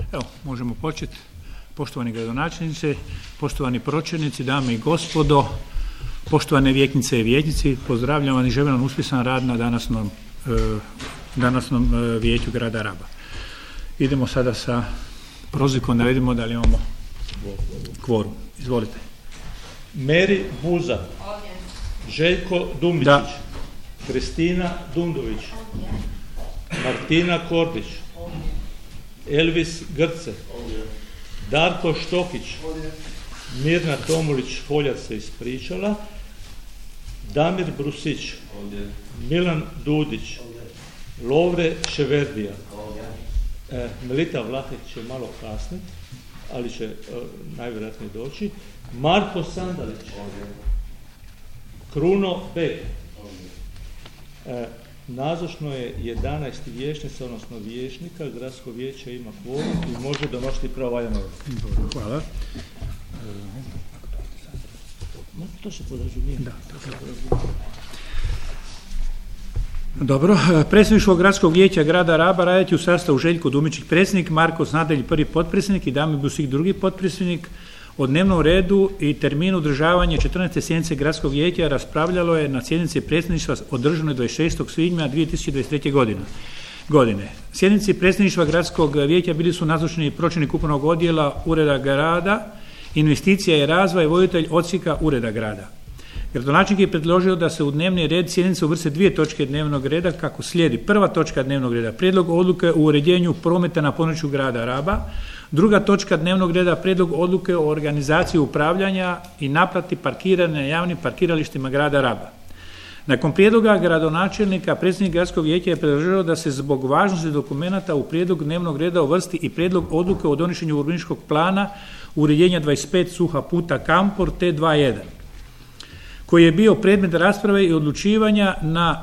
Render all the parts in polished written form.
Evo, možemo početi. Poštovani gradonačelnici, poštovani pročelnici, dame i gospodo, poštovane vijećnice i vijećnici, pozdravljam vam i želim vam uspješan rad na danasnom vijeću grada Raba. Idemo sada sa prozivkom da vidimo da li imamo kvorum. Izvolite. Meri Buza. Ovdje. Željko Dumbičić. Da. Kristina Dundović. Ovdje. Martina Kordić. Ovdje. Elvis Grce. Ovdje. Darko Štokić. Ovdje. Mirna Tomulić-Foljac se ispričala. Damir Brusić. Ovdje. Milan Dudić. Ovdje. Lovre Ševerdija. Ovdje. Melita Vlahić će malo kasniti, ali će najvjerojatnije doći. Marko Sandalić. Ovdje. Kruno Bek. Ovdje. Nazočno je 11 vijećnica, odnosno vijećnika. Gradsko vijeće ima kvorum i može donositi pravovaljane odluke. Hvala. To se podrazumije. Da, dobro, predsjedništvo Gradskog vijeća grada Raba raditi u sastavu Željko Dumbičić predsjednik, Marko Snadelj prvi potpredsjednik i Damir Busik drugi potpredsjednik. O dnevnom redu i terminu održavanja 14. sjednice Gradskog vijeća raspravljalo je na sjednici predsjedništva održanoj 26. svibnja 2023. godine. Sjednici predsjedništva Gradskog vijeća bili su nazočni pročelnik upravnog odjela Ureda grada, investicija i razvoj, voditelj odsjeka Ureda grada. Gradonačelnik je predložio da se u dnevni red sjednice uvrste dvije točke dnevnog reda kako slijedi. Prva točka dnevnog reda, prijedlog odluke o uređenju prometa na području grada Raba. Druga točka dnevnog reda, prijedlog odluke o organizaciji upravljanja i naplati parkiranja na javnim parkiralištima grada Raba. Nakon prijedloga gradonačelnika, predsjednik Gradskog vijeća je predložio da se zbog važnosti dokumenata u prijedlog dnevnog reda uvrsti i prijedlog odluke o donošenju urbanističkog plana uređenja 25 Suha puta Kampor T21, koji je bio predmet rasprave i odlučivanja na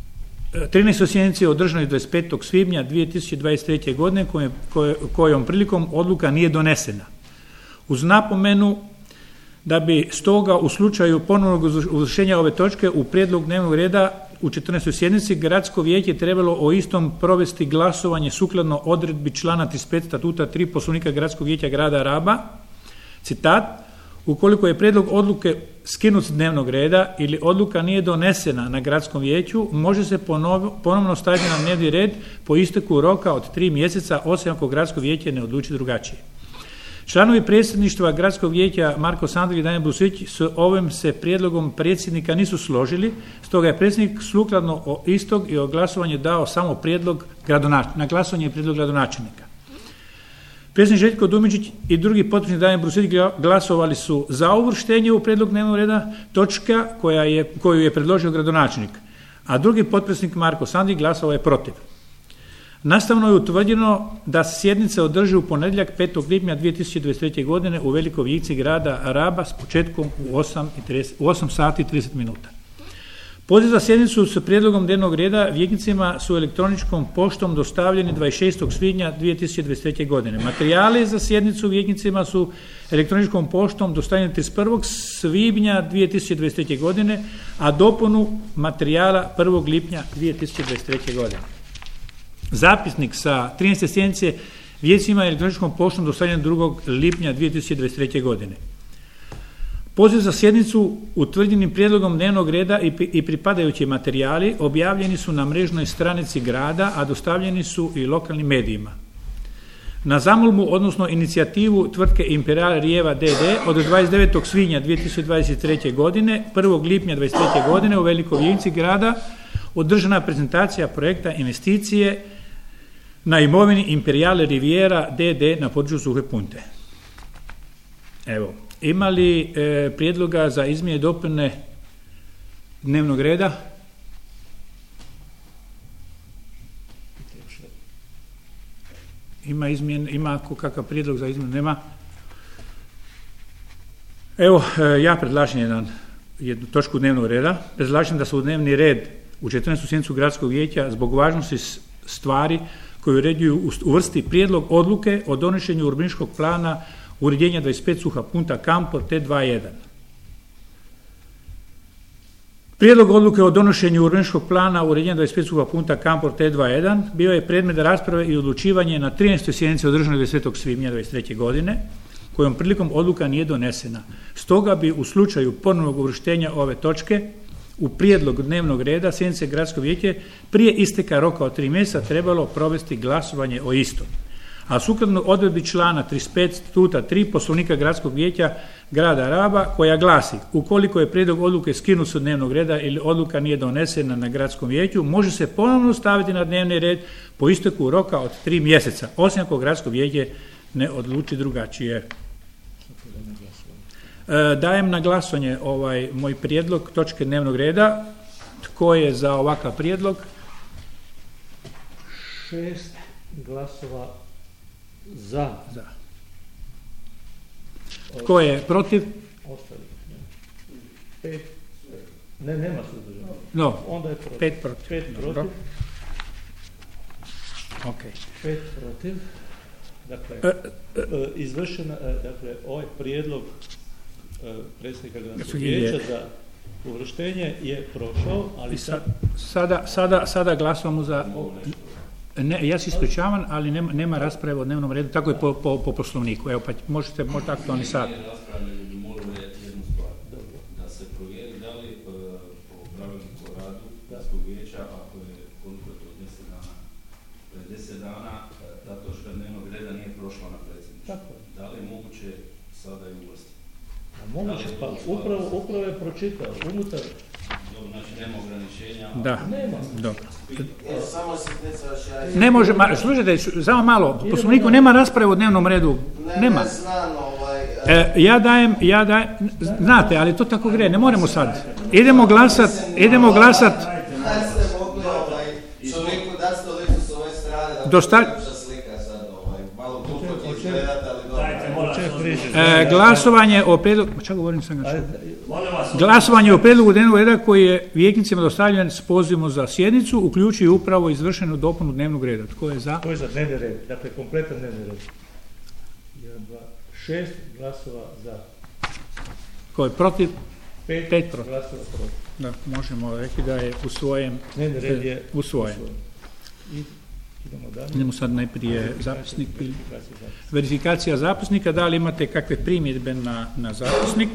13. sjednici održanoj 25. svibnja 2023. godine kojom prilikom odluka nije donesena. Uz napomenu da bi stoga u slučaju ponovnog uvrštenja ove točke u prijedlog dnevnog reda u 14. sjednici Gradsko vijeće trebalo o istom provesti glasovanje sukladno odredbi člana 35 statuta 3 Poslovnika Gradskog vijeća grada Raba, citat: ukoliko je prijedlog odluke skinut s dnevnog reda ili odluka nije donesena na Gradskom vijeću, može se ponovno staviti na dnevni red po isteku roka od 3 mjeseca, osim ako Gradsko vijeće ne odluči drugačije. Članovi predsjedništva Gradskog vijeća Marko Sandrić i Damir Busić s ovim se prijedlogom predsjednika nisu složili, stoga je predsjednik sukladno o istog i o glasovanju dao samo prijedlog na glasovanje prijedlog gradonačelnika. Predsjednik Željko Dumbičić i drugi potpredsjednik Damir Busić glasovali su za uvrštenje u prijedlog dnevnog reda točka koju je predložio gradonačelnik, a drugi potpredsjednik Marko Sandrić glasovao je protiv. Nastavno je utvrđeno da se sjednice održi u ponedjeljak 5. lipnja 2023. godine u Velikoj vijećnici grada Raba s početkom u 8 sati i 30 minuta. Poziv za sjednicu s prijedlogom dnevnog reda vijećnicima su elektroničkom poštom dostavljeni 26. svibnja 2023. godine. Materijali za sjednicu vijećnicima su elektroničkom poštom dostavljeni 31. svibnja 2023. godine, a dopunu materijala 1. lipnja 2023. godine. Zapisnik sa 13. sjednice vijećnicima elektroničkom poštom dostavljen 2. lipnja 2023. godine. Poziv za sjednicu utvrđenim prijedlogom dnevnog reda i pripadajući materijali objavljeni su na mrežnoj stranici grada, a dostavljeni su i lokalnim medijima. Na zamolbu, odnosno inicijativu tvrtke Imperial Rijeva d.d. od 29. svibnja 2023. godine, 1. lipnja 2023. godine u Velikoj vijećnici grada održana prezentacija projekta investicije na imovini Imperial Riviera d.d. na području Suhe Punte. Evo, ima li prijedloga za izmjene i dopune dnevnog reda? Ima kakav prijedlog za izmjenu? Nema. Evo, ja predlažem jednu točku dnevnog reda. Predlažem da se u dnevni red u 14. sjednicu Gradskog vijeća zbog važnosti stvari koje uređuju uvrsti prijedlog odluke o donošenju urbanističkog plana uređenja 25 Suha punta Kampor T21. Prijedlog odluke o donošenju urbanističkog plana uređenja 25. punta Kampor T21 bio je predmet rasprave i odlučivanje na 13. sjednici održanoj 20. svibnja 2023. godine, kojom prilikom odluka nije donesena. Stoga bi u slučaju ponovnog uvrštenja ove točke u prijedlog dnevnog reda sjednice Gradsko vijeće prije isteka roka od 3 mjeseca trebalo provesti glasovanje o istom. A sukladno odredbi člana 35 statuta 3 Poslovnika Gradskog vijeća grada Raba, koja glasi: ukoliko je prijedlog odluke skinut sa dnevnog reda ili odluka nije donesena na Gradskom vijeću, može se ponovno staviti na dnevni red po isteku roka od 3 mjeseca, osim ako Gradsko vijeće ne odluči drugačije. Dajem na glasovanje ovaj moj prijedlog točke dnevnog reda. Tko je za ovakav prijedlog? 6 glasova za. Tko je protiv? Ostali. 5. Ne, nema suzdržanih. No, Onda je protiv. 5 protiv. 5 protiv. Okay. 5 protiv. Dakle, izvršena, dakle, ovaj prijedlog predsjednika Gradskog vijeća za uvrštenje je prošao, ali sada glasujemo za... Ne, ja se ispričavam, ali nema rasprave o dnevnom redu, tako je po poslovniku. Evo, pa možete aktualni sat. Bi morali jednu stvar, da se provjeri da li po pravilniku o radu Gradskog vijeća, ako je koliko je to 10 dana, 10 dana, ta točka dnevnog reda nije prošla na predsjedništvu. Da li je moguće sada i uvrstiti? Moguće, pa upravo je pročitao, unutar. Znači nema ograničenja. Da. Nema. Dobro. Samo sitnica još Ne može, slušajte, samo malo, po poslovniku nema rasprave o dnevnom redu. Nema. Ja dajem, znate, ali to tako gre, ne moramo sad. Idemo glasat. Čovjeku da ste ovdje s ove strane, da slika sad, malo glupo izgledati, ali dobro. Glasovanje o prijedlogu, čak govorim sam ga Glasovanje o prijedlogu dnevnog reda koji je vijećnicima dostavljen s pozivom za sjednicu, uključuje upravo izvršenu dopunu dnevnog reda. Tko je za? Tko je za dnevni red? Dakle, kompletan dnevni red. 1, 2, 6 glasova za. Tko je protiv? 5 protiv. Glasova protiv. Da, možemo reći da je usvojen. Dnevni red je usvojen. Idemo sad najprije zapisnik. Verifikacija zapisnika. Da li imate kakve primjedbe na zapisnik?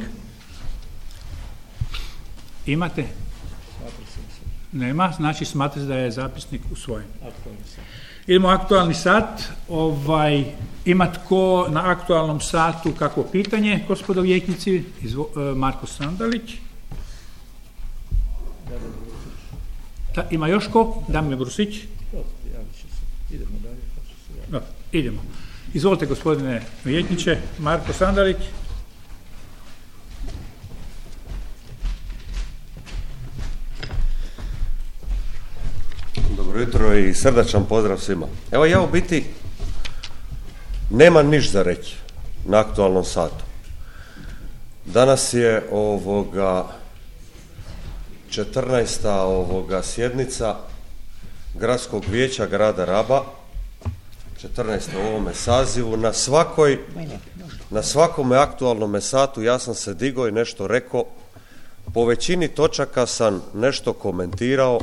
Imate? Nema, znači smatrate da je zapisnik usvojen. Idemo aktualni sat. Ima tko na aktualnom satu kakvo pitanje, gospodo vijećnici? Marko Sandalić. Ima još ko? Damir Brusić. Idemo dalje. Idemo. Izvolite, gospodine vijećniče. Marko Sandalić. Dobro jutro i srdačan pozdrav svima. Evo ja u biti nemam niš za reći na aktualnom satu. Danas je 14. sjednica Gradskog vijeća grada Raba, 14. u ovome sazivu. Na svakome aktualnome satu ja sam se digao i nešto rekao. Po većini točaka sam nešto komentirao.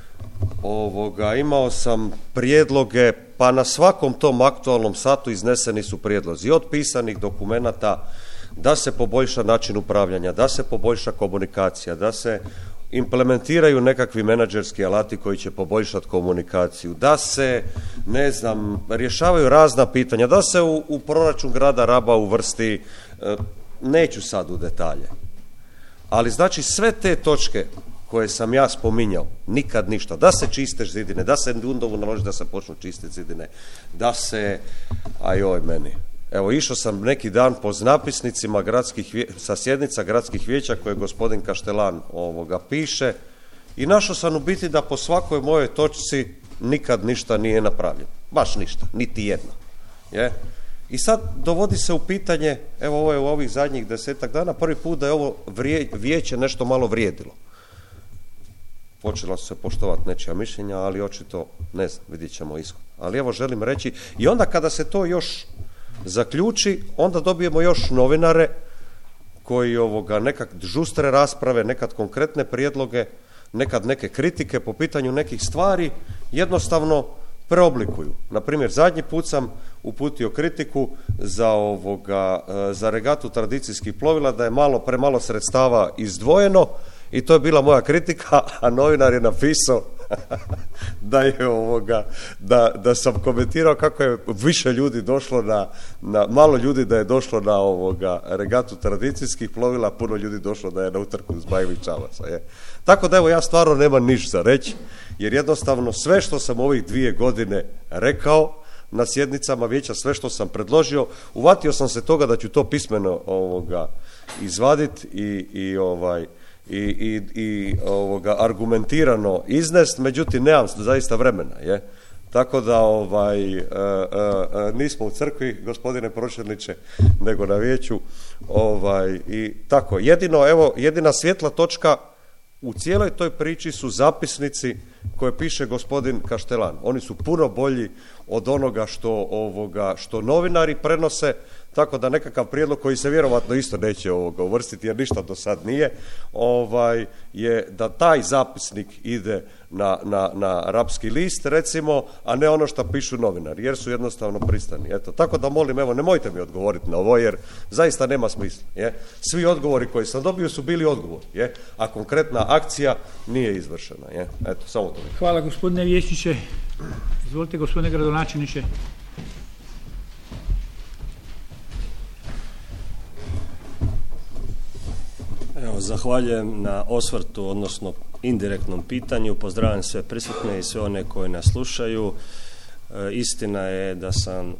Imao sam prijedloge, pa na svakom tom aktualnom satu izneseni su prijedlozi od pisanih dokumenata da se poboljša način upravljanja, da se poboljša komunikacija, da se implementiraju nekakvi menadžerski alati koji će poboljšati komunikaciju, da se, rješavaju razna pitanja, da se u proračun grada Raba uvrsti, neću sad u detalje. Ali znači sve te točke koje sam ja spominjao, nikad ništa. Da se čiste zidine, da se Dundovu naloži da se počnu čistiti zidine, da se, Evo, išao sam neki dan po zapisnicima sa sjednica gradskih vijeća koje gospodin Kaštelan piše i našao sam u biti da po svakoj mojoj točci nikad ništa nije napravljeno. Baš ništa, niti jedna. I sad dovodi se u pitanje, evo ovo je u ovih zadnjih 10-ak dana, prvi put da je ovo vijeće nešto malo vrijedilo. Počela su se poštovati nečija mišljenja, ali očito, vidjet ćemo ishod. Ali evo želim reći, i onda kada se to još zaključi, onda dobijemo još novinare koji nekad žustre rasprave, nekad konkretne prijedloge, nekad neke kritike po pitanju nekih stvari jednostavno preoblikuju. Na primjer, zadnji put sam uputio kritiku za regatu tradicijskih plovila da je premalo sredstava izdvojeno i to je bila moja kritika, a novinar je napisao da sam komentirao kako je više ljudi došlo malo ljudi da je došlo na regatu tradicijskih plovila, puno ljudi došlo da je na utrku Zmajevih Čamaca. Tako da evo, ja stvarno nemam ništa za reći, jer jednostavno sve što sam ovih 2 godine rekao na sjednicama vijeća, sve što sam predložio, uvatio sam se toga da ću to pismeno izvaditi i argumentirano iznest, međutim nemam zaista vremena, tako da nismo u crkvi, gospodine pročelniče, nego na vijeću, i tako. Jedina svjetla točka u cijeloj toj priči su zapisnici koje piše gospodin Kaštelan. Oni su puno bolji od onoga što novinari prenose, tako da nekakav prijedlog koji se vjerovatno isto neće uvrstiti, jer ništa do sad nije, je da taj zapisnik ide na Rapski list, recimo, a ne ono što pišu novinari, jer su jednostavno pristani. Tako da molim, nemojte mi odgovoriti na ovo, jer zaista nema smisla. Svi odgovori koji sam dobio su bili odgovori, a konkretna akcija nije izvršena. Samo to. Hvala gospodine vijećniče. Izvolite gospodine gradonačelniče. Zahvaljujem na osvrtu, odnosno indirektnom pitanju. Pozdravljam sve prisutne i sve one koji nas slušaju. Istina je da sam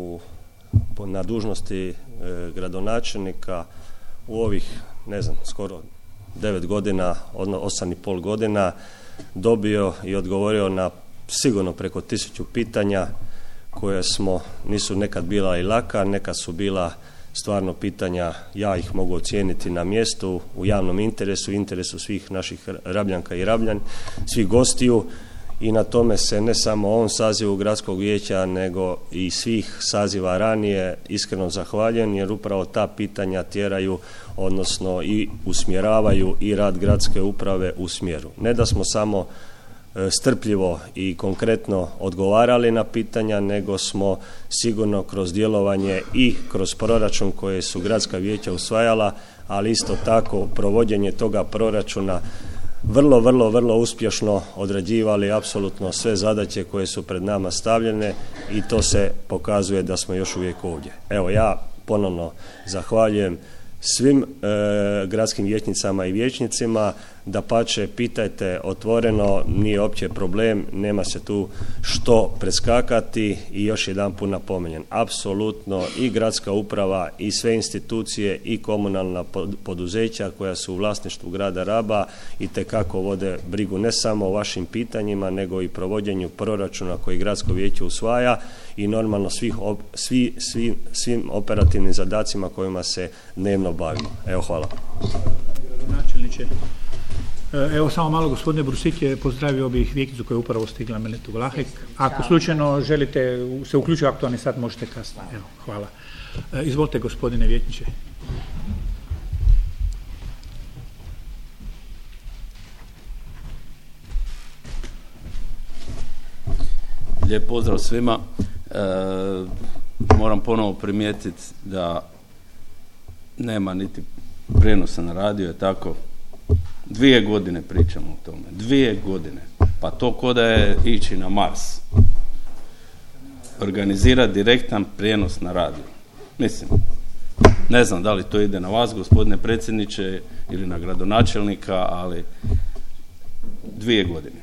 na dužnosti gradonačelnika u ovih, skoro 9 godina, 8,5 godina dobio i odgovorio na sigurno preko 1000 pitanja koje nisu nekad bila i laka, nekad su bila stvarno pitanja, ja ih mogu ocijeniti na mjestu, u javnom interesu svih naših Rabljanka i Rabljan, svih gostiju, i na tome se ne samo ovom sazivu gradskog vijeća, nego i svih saziva ranije iskreno zahvaljujem, jer upravo ta pitanja tjeraju, odnosno i usmjeravaju i rad gradske uprave u smjeru. Ne da smo samo strpljivo i konkretno odgovarali na pitanja, nego smo sigurno kroz djelovanje i kroz proračun koje su gradska vijeća usvajala, ali isto tako provođenje toga proračuna vrlo uspješno odrađivali apsolutno sve zadaće koje su pred nama stavljene, i to se pokazuje da smo još uvijek ovdje. Evo, ja ponovno zahvaljujem svim gradskim vijećnicama i vijećnicima, dapače, pitajte otvoreno, nije opće problem, nema se tu što preskakati, i još jedanput napominjem, apsolutno i gradska uprava i sve institucije i komunalna poduzeća koja su u vlasništvu grada Raba itekako vode brigu ne samo o vašim pitanjima, nego i provođenju proračuna koji gradsko vijeće usvaja, i normalno svim operativnim zadacima kojima se dnevno bavimo. Evo, hvala. Načelniče, evo samo malo, gospodine Brusik je pozdravio bih vijećnicu koja je upravo stigla, Meletu Vlahek. Ako slučajno želite se uključiti u aktualni sat, možete kasnije. Evo, hvala. Izvolite gospodine vijećniče. Lijep pozdrav svima. Moram ponovo primijetiti da nema niti prijenosa na radio, je tako. 2 godine pričamo o tome. 2 godine. Pa to ko da je ići na Mars. Organizirati direktan prijenos na radio. Mislim, ne znam da li to ide na vas, gospodine predsjedniče, ili na gradonačelnika, ali 2 godine.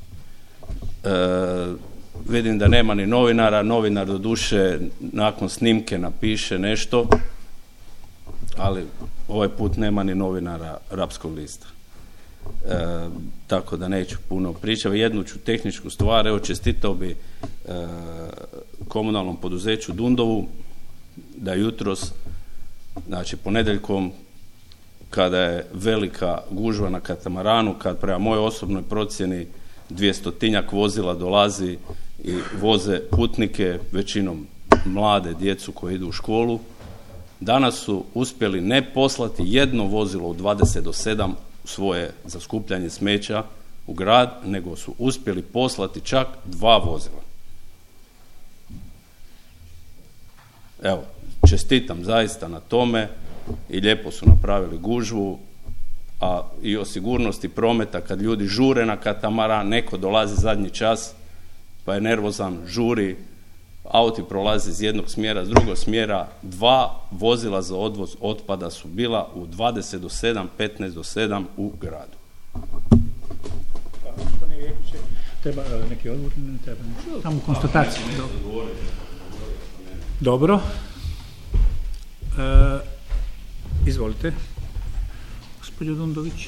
Vidim da nema ni novinara, novinar doduše nakon snimke napiše nešto, ali ovaj put nema ni novinara Rapskog lista. Tako da neću puno pričati. Jednu ću tehničku stvar, evo, čestitao bi komunalnom poduzeću Dundovu da jutros, znači ponedjeljkom, kada je velika gužva na katamaranu, kad prema mojoj osobnoj procjeni 200-tinjak vozila dolazi i voze putnike, većinom mlade, djecu koji idu u školu, Danas su uspjeli ne poslati jedno vozilo u 20 do 7 svoje za skupljanje smeća u grad, nego su uspjeli poslati čak 2 vozila. Evo, čestitam zaista na tome i lijepo su napravili gužvu, a i o sigurnosti prometa kad ljudi žure na katamaran, neko dolazi zadnji čas pa je nervozan, žuri, auti prolazi iz jednog smjera, s drugog smjera, 2 vozila za odvoz otpada su bila u 20 do 7, 15 do 7 u gradu. Treba neki odgovor? Ne treba. Samo konstatacija. Dobro. Izvolite. Gospođo Dundović.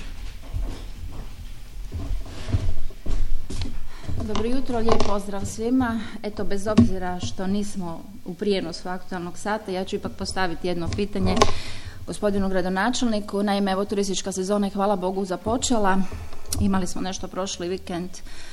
Dobro jutro, lijep pozdrav svima. Eto, bez obzira što nismo u prijenosu aktualnog sata, ja ću ipak postaviti jedno pitanje gospodinu gradonačelniku. Naime, evo, turistička sezona je, hvala Bogu, započela. Imali smo nešto prošli vikend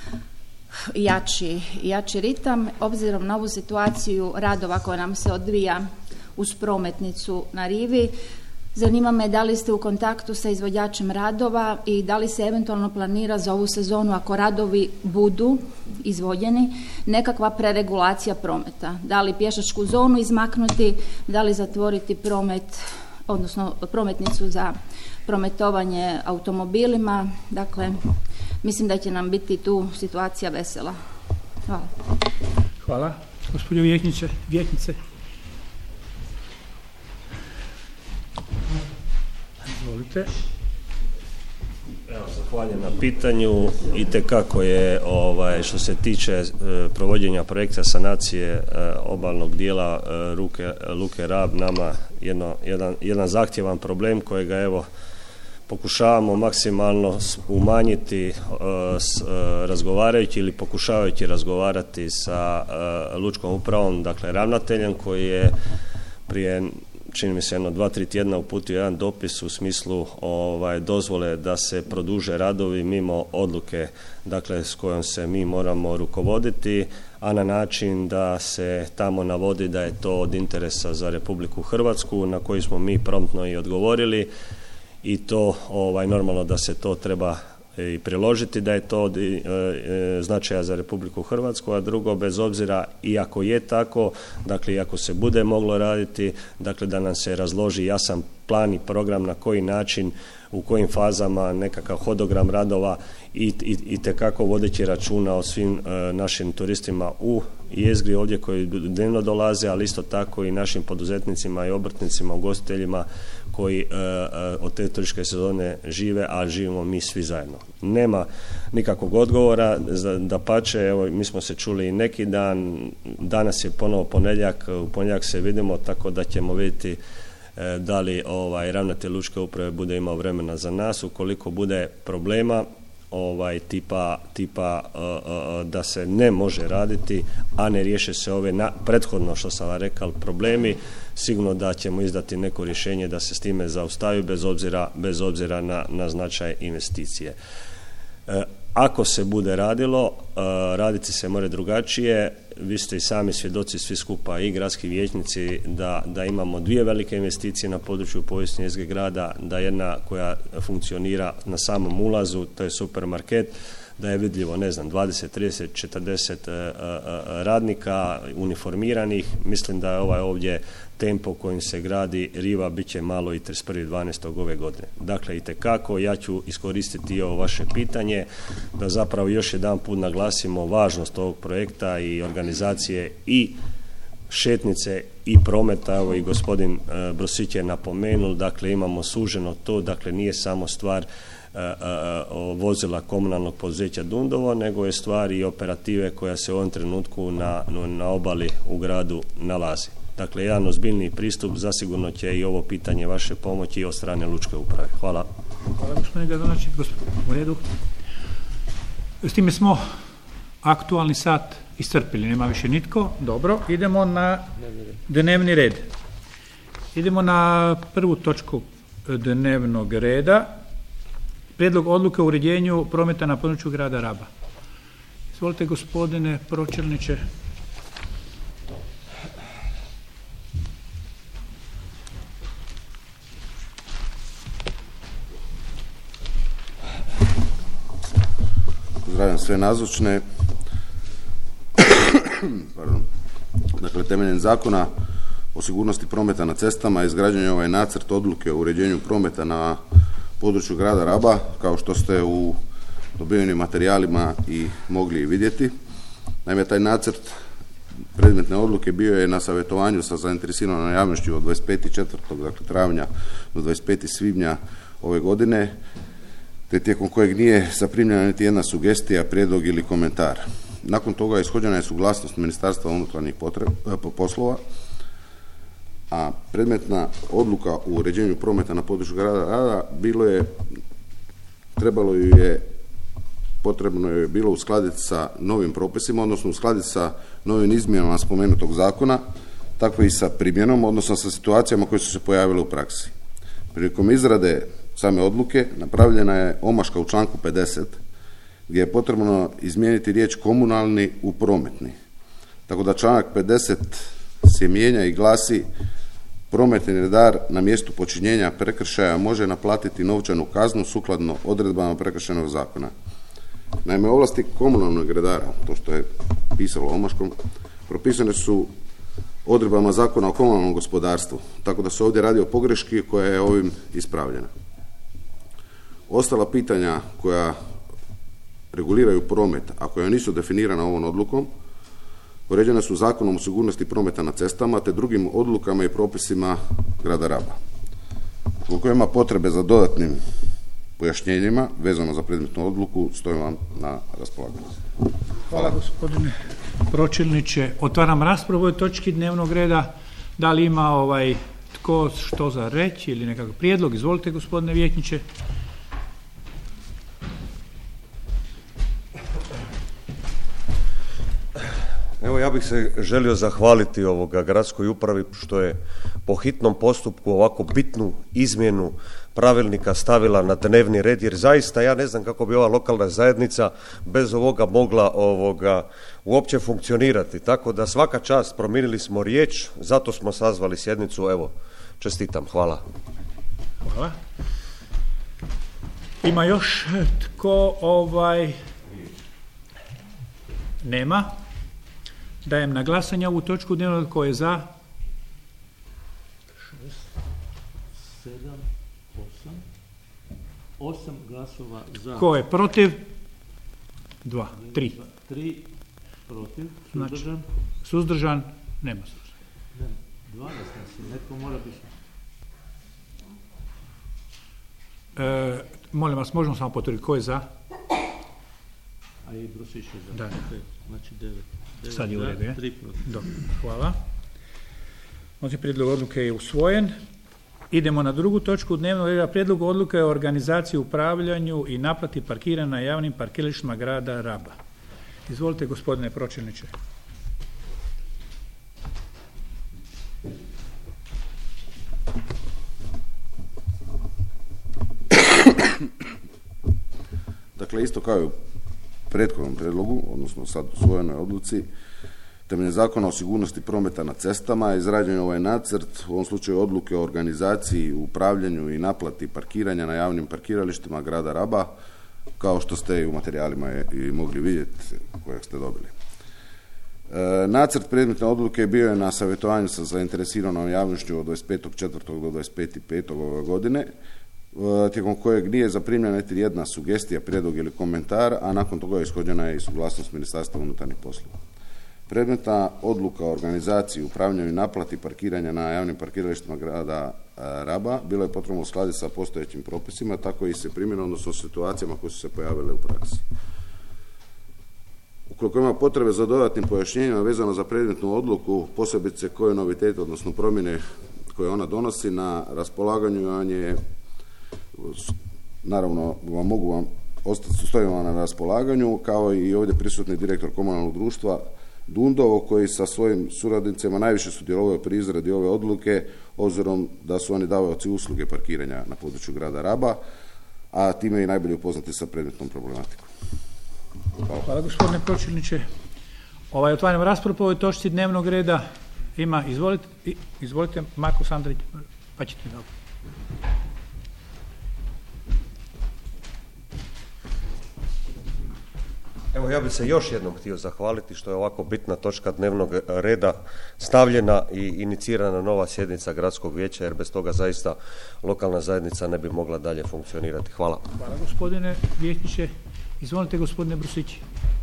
jači ritam. Obzirom na ovu situaciju radova koja nam se odvija uz prometnicu na rivi, zanima me da li ste u kontaktu sa izvođačem radova i da li se eventualno planira za ovu sezonu, ako radovi budu izvođeni, nekakva preregulacija prometa. Da li pješačku zonu izmaknuti, da li zatvoriti promet, odnosno prometnicu za prometovanje automobilima. Dakle, mislim da će nam biti tu situacija vesela. Hvala. Hvala. Gospođo Vijećnice. Izvolite. Evo, zahvaljujem na pitanju. Itekako je, što se tiče provođenja projekta sanacije obalnog dijela Luke Rab, nama jedan zahtjevan problem kojega evo pokušavamo maksimalno umanjiti razgovarajući ili pokušavajući razgovarati sa lučkom upravom, dakle ravnateljem koji je prije, čini mi se, 2-3 tjedna uputio jedan dopis u smislu dozvole da se produže radovi mimo odluke, dakle s kojom se mi moramo rukovoditi, a na način da se tamo navodi da je to od interesa za Republiku Hrvatsku, na koji smo mi promptno i odgovorili, i to normalno da se to treba i priložiti, da je to od značaja za Republiku Hrvatsku, a drugo, bez obzira i ako je tako, dakle i ako se bude moglo raditi, dakle da nam se razloži jasan plan i program na koji način, u kojim fazama, nekakav hodogram radova i tekako vodeći računa o svim našim turistima u jezgri ovdje koji dnevno dolaze, ali isto tako i našim poduzetnicima i obrtnicima, ugostiteljima koji od te turističke sezone žive, a živimo mi svi zajedno. Nema nikakvog odgovora, dapače, evo mi smo se čuli i neki dan, danas je ponovo ponedjeljak, u ponedjeljak se vidimo, tako da ćemo vidjeti da li ravnatelj lučke uprave bude imao vremena za nas. Ukoliko bude problema tipa da se ne može raditi, a ne riješe se ove prethodno što sam vam rekao problemi, sigurno da ćemo izdati neko rješenje da se s time zaustavi bez obzira na značaj investicije. Ako se bude radilo, raditi se mora drugačije. Vi ste i sami svjedoci svi skupa i gradski vijećnici da imamo 2 velike investicije na području povijesne jezgre grada, da jedna koja funkcionira na samom ulazu, to je supermarket, da je vidljivo, 20, 30, 40 radnika uniformiranih. Mislim da je ovdje tempo kojim se gradi riva bit će malo i 31.12. ove godine. Dakle, itekako ja ću iskoristiti ovo vaše pitanje da zapravo još jedan put naglasimo važnost ovog projekta i organizacije i šetnice i prometa. Evo i gospodin Brosić je napomenul, dakle imamo suženo to, dakle nije samo stvar vozila komunalnog poduzeća Dundovo, nego je stvar i operative koja se u ovom trenutku na obali u gradu nalazi. Dakle, jedan ozbiljniji pristup, zasigurno će i ovo pitanje vaše pomoći i od strane lučke uprave. Hvala. Hvala, gospodine gradonačelnik. U redu. S time smo aktualni sat iscrpili, nema više nitko. Dobro, idemo na dnevni red. Idemo na prvu točku dnevnog reda. Prijedlog odluke o uređenju prometa na području grada Raba. Izvolite, gospodine pročelniče. pozdravljam sve nazočne. Dakle, temeljem Zakona o sigurnosti prometa na cestama izgrađen je ovaj nacrt odluke o uređenju prometa na području grada Raba, kao što ste u dobivenim materijalima i mogli vidjeti. Naime, taj nacrt predmetne odluke bio je na savjetovanju sa zainteresiranom javnošću od 25.4. dakle travnja do 25. svibnja ove godine, te tijekom kojeg nije zaprimljena niti jedna sugestija, prijedlog ili komentar. Nakon toga ishođena je suglasnost Ministarstva unutarnjih poslova, a predmetna odluka u uređenju prometa na području grada Raba potrebno je bilo uskladiti sa novim propisima, odnosno uskladiti sa novim izmjenama spomenutog zakona, tako i sa primjenom, odnosno sa situacijama koje su se pojavile u praksi. Prilikom izrade same odluke napravljena je omaška u članku 50, gdje je potrebno izmijeniti riječ komunalni u prometni. Tako da članak 50 se mijenja i glasi: prometni redar na mjestu počinjenja prekršaja može naplatiti novčanu kaznu sukladno odredbama prekršajnog zakona. Naime, ovlasti komunalnog redara, to što je pisalo omaškom, propisane su odredbama Zakona o komunalnom gospodarstvu, tako da se ovdje radi o pogreški koja je ovim ispravljena. Ostala pitanja koja reguliraju promet, a koja nisu definirana ovom odlukom, uređena su Zakonom o sigurnosti prometa na cestama te drugim odlukama i propisima grada Raba. Ukoliko ima potrebe za dodatnim pojašnjenjima vezano za predmetnu odluku, stojim vam na raspolaganju. Hvala gospodine pročelniče. Otvaram raspravu o ovoj točki dnevnog reda. Da li ima tko što za reći ili nekakav prijedlog? Izvolite gospodine vijećniče. Evo, ja bih se želio zahvaliti gradskoj upravi što je po hitnom postupku ovako bitnu izmjenu pravilnika stavila na dnevni red, jer zaista ja ne znam kako bi ova lokalna zajednica bez ovoga mogla uopće funkcionirati. Tako da svaka čast, promijenili smo riječ, zato smo sazvali sjednicu, evo, čestitam, hvala. Hvala. Ima još tko Nema. Dajem na glasanje ovu točku dnevnog reda. Ko je za? 6, 7, 8 glasova za. Ko je protiv? 2, 3. 3 protiv. Suzdržan? Znači, suzdržan? Nema suzdržan. 12 nas, netko mora biti. Molim vas, možemo samo potvrditi ko je za? A i Brusić je za. Da. Znači 9. Sad je u redu, je? 3 protiv. Dobro, hvala. Znači, prijedlog odluke je usvojen. Idemo na drugu točku dnevnog reda. Prijedlog odluke o organizaciji, upravljanju i naplati parkiranja na javnim parkiralištima grada Raba. Izvolite gospodine pročelniče. Dakle, isto kao i u prethodnom prijedlogu, odnosno sad usvojenoj odluci, temeljem Zakona o sigurnosti prometa na cestama izrađen je ovaj nacrt, u ovom slučaju odluke o organizaciji, upravljanju i naplati parkiranja na javnim parkiralištima grada Raba, kao što ste i u materijalima i mogli vidjeti kojeg ste dobili. Nacrt predmetne odluke bio je na savjetovanju sa zainteresiranom javnošću od 25.4. do 25.5. ove godine, tijekom kojeg nije zaprimljena niti jedna sugestija, prijedlog ili komentar, a nakon toga je ishođena i suglasnost Ministarstva unutarnjih poslova. Predmetna odluka o organizaciji, upravljanju i naplati parkiranja na javnim parkiralištima grada Raba bilo je potrebno uskladiti sa postojećim propisima, tako i se primjenom, odnosno situacijama koje su se pojavile u praksi. Ukoliko ima potrebe za dodatnim pojašnjenjima vezano za predmetnu odluku, posebice koje novitete, odnosno promjene koje ona donosi, na raspolaganju vam je, naravno mogu vam ostati, stojim vam na raspolaganju, kao i ovdje prisutni direktor komunalnog društva Dundovo, koji sa svojim suradnicima najviše sudjelovao pri izradi ove odluke, obzirom da su oni davaoci usluge parkiranja na području grada Raba, a time i najbolje upoznati sa predmetnom problematikom. Hvala gospodine pročelniče. Otvaram raspravu po ovoj točci dnevnog reda. Ima, izvolite Marko Sandrić, pa ćete dobro. Evo, ja bih se još jednom htio zahvaliti što je ovako bitna točka dnevnog reda stavljena i inicirana nova sjednica gradskog vijeća, jer bez toga zaista lokalna zajednica ne bi mogla dalje funkcionirati. Hvala. Hvala gospodine vijećniče. Izvolite gospodine Brusići.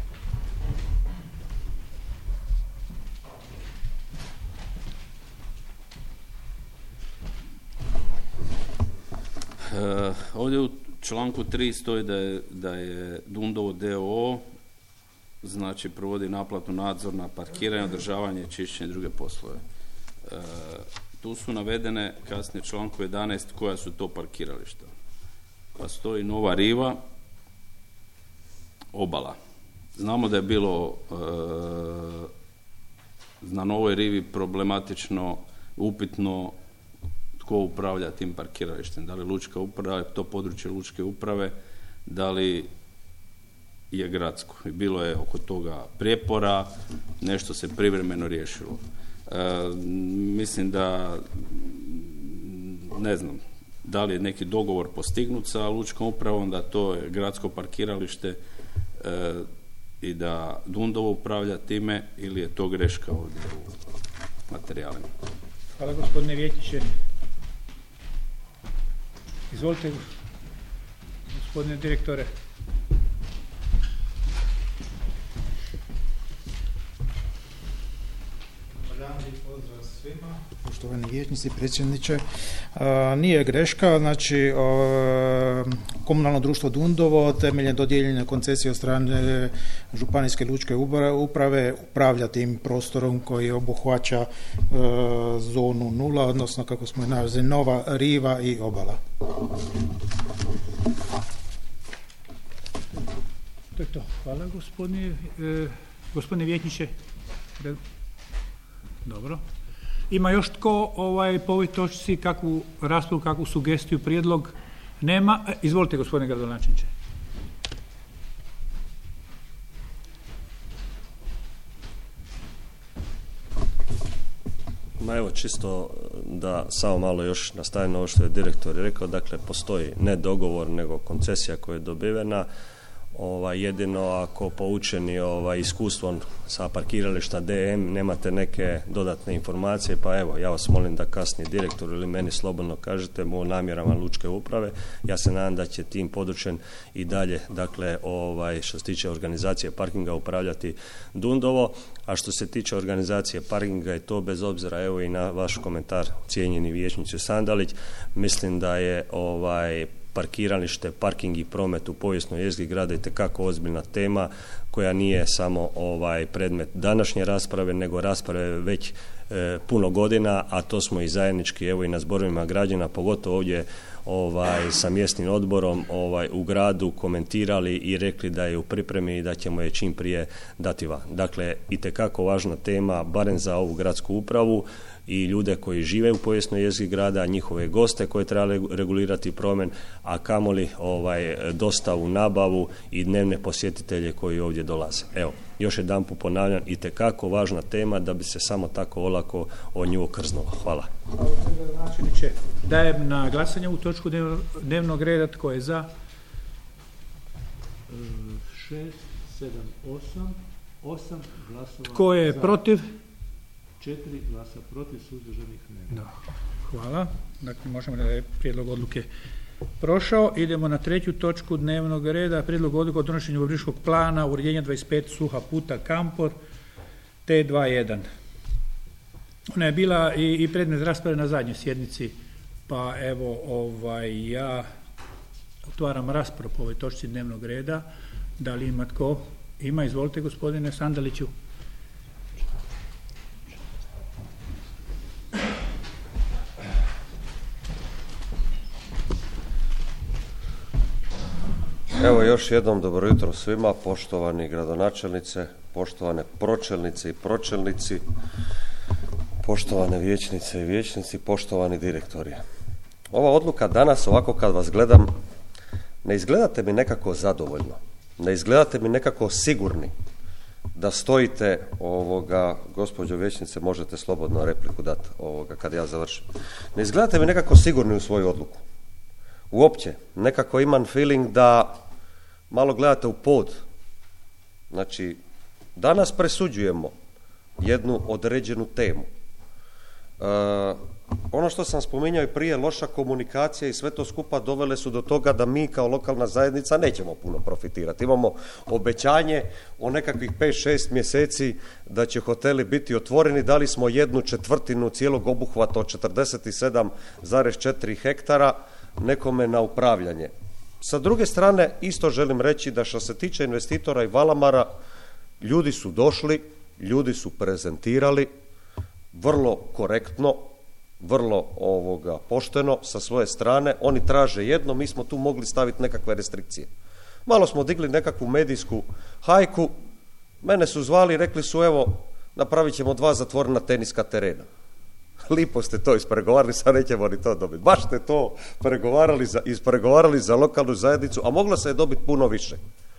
Ovdje u članku 3 stoji da je Dundovo d.o.o. znači provodi naplatu nadzor na parkiranje, održavanje, čišćenje i druge poslove. Tu su navedene kasnije članku 11 koja su to parkirališta. Pa stoji Nova Riva, Obala. Znamo da je bilo na Novoj Rivi problematično, upitno tko upravlja tim parkiralištem. Da li lučka uprava, to područje lučke uprave, da li je gradsko. I bilo je oko toga prijepora, nešto se privremeno riješilo. Mislim da, ne znam, da li je neki dogovor postignut sa lučkom upravom, da to je gradsko parkiralište i da Dundovo upravlja time, ili je to greška ovdje u materijalima. Hvala gospodine vijećniče. Izvolite gospodine direktore. Pozdrav svima, poštovani vijećnici, predsjedniče. Nije greška, znači komunalno društvo Dundovo temeljem dodijeljene koncesije od strane Županijske lučke uprave upravlja tim prostorom koji obuhvaća zonu 0, odnosno kako smo je nazvali Nova Riva i Obala. To je to. Hvala gospodine vijećniče. Dobro. Ima još tko po ovoj točci kakvu raspravu, kakvu sugestiju, prijedlog? Nema. Izvolite gospodine gradonačelniče. Ma evo, čisto da samo malo još nastavim ovo što je direktor rekao, dakle postoji ne dogovor nego koncesija koja je dobivena. Jedino ako poučeni iskustvom sa parkirališta DM nemate neke dodatne informacije, pa evo, ja vas molim da kasnije direktoru ili meni slobodno kažete o namjerama lučke uprave. Ja se nadam da će tim područjem i dalje, dakle, što se tiče organizacije parkinga upravljati Dundovo, a što se tiče organizacije parkinga i to bez obzira, evo i na vaš komentar, cijenjeni vijećniče Sandalić, mislim da je parkiralište, parking i promet u povijesnoj jezgri grada itekako ozbiljna tema koja nije samo predmet današnje rasprave, nego rasprave već puno godina, a to smo i zajednički evo i na zborovima građana, pogotovo ovdje sa mjesnim odborom u gradu komentirali i rekli da je u pripremi i da ćemo je čim prije dati van. Dakle, itekako važna tema, barem za ovu gradsku upravu i ljude koji žive u povijesnoj jezgri grada, njihove goste koje treba regulirati promet, a kamoli dostavu, nabavu i dnevne posjetitelje koji ovdje dolaze. Evo, još jedanput ponavljam, itekako važna tema da bi se samo tako olako o nju okrznulo. Hvala. Dajem na glasanje u točku dnevnog reda. Tko je za? 6, 7, 8 glasova. Tko je protiv? 4 glasa protiv, suzdržanih nema. Hvala. Dakle, možemo da je prijedlog odluke prošao. Idemo na treću točku dnevnog reda. Prijedlog odluke o donošenju urbanističkog plana uređenja 25 Suha puta Kampor T21. Ona je bila i predmet rasprave na zadnjoj sjednici, pa evo ja otvaram raspravu po ovoj točci dnevnog reda. Da li ima tko? Ima, izvolite gospodine Sandaliću. Evo još jednom dobro jutro svima, poštovani gradonačelnice, poštovane pročelnice i pročelnici, poštovane vijećnice i vijećnici, poštovani direktori. Ova odluka danas, ovako kad vas gledam, ne izgledate mi nekako zadovoljno, ne izgledate mi nekako sigurni da stojite, gospođo vijećnice, možete slobodno repliku dati kad ja završim. Ne izgledate mi nekako sigurni u svoju odluku. Uopće, nekako imam feeling da malo gledate u pod Znači, danas presuđujemo jednu određenu temu. Ono što sam spominjao i prije, loša komunikacija i sve to skupa dovele su do toga da mi kao lokalna zajednica nećemo puno profitirati. Imamo obećanje o nekakvih 5-6 mjeseci da će hoteli biti otvoreni, dali smo 1/4 cijelog obuhvata od 47,4 hektara nekome na upravljanje. Sa druge strane, isto želim reći da što se tiče investitora i Valamara, ljudi su došli, ljudi su prezentirali vrlo korektno, vrlo pošteno sa svoje strane. Oni traže jedno, mi smo tu mogli staviti nekakve restrikcije. Malo smo digli nekakvu medijsku hajku, mene su zvali i rekli su evo, napravit ćemo 2 zatvorena teniska terena. Lipo ste to ispregovarali, sad nećemo ni to dobiti. Baš ste to ispregovarali za lokalnu zajednicu, a moglo se je dobiti puno više.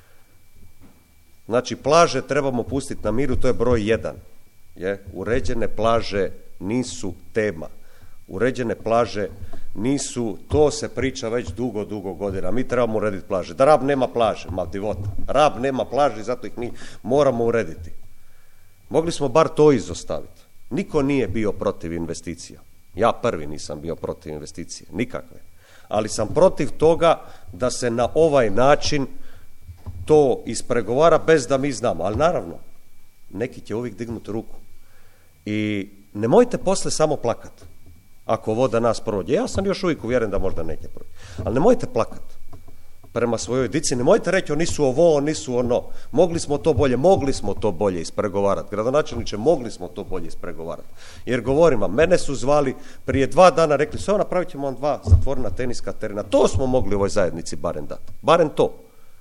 Znači, plaže trebamo pustiti na miru, to je broj 1. Uređene plaže nisu tema. Uređene plaže nisu, to se priča već dugo godina. Mi trebamo urediti plaže. Da Rab nema plaže, ma divota. Rab nema plaže, zato ih mi moramo urediti. Mogli smo bar to izostaviti. Niko nije bio protiv investicija. Ja prvi nisam bio protiv investicije, nikakve. Ali sam protiv toga da se na ovaj način to ispregovara bez da mi znamo. Ali naravno, neki će uvijek dignuti ruku. I nemojte posle samo plakat ako voda nas prođe. Ja sam još uvijek uvjeren da možda neće proći. Ali nemojte plakat prema svojoj dici, nemojte reći oni su ovo, oni su ono. Mogli smo to bolje ispregovarati. Gradonačelniče, mogli smo to bolje ispregovarati. Jer govorim vam, mene su zvali prije 2 dana, rekli su, napravit ćemo vam 2 zatvorena teniska terena. To smo mogli u ovoj zajednici barem dati. Barem to.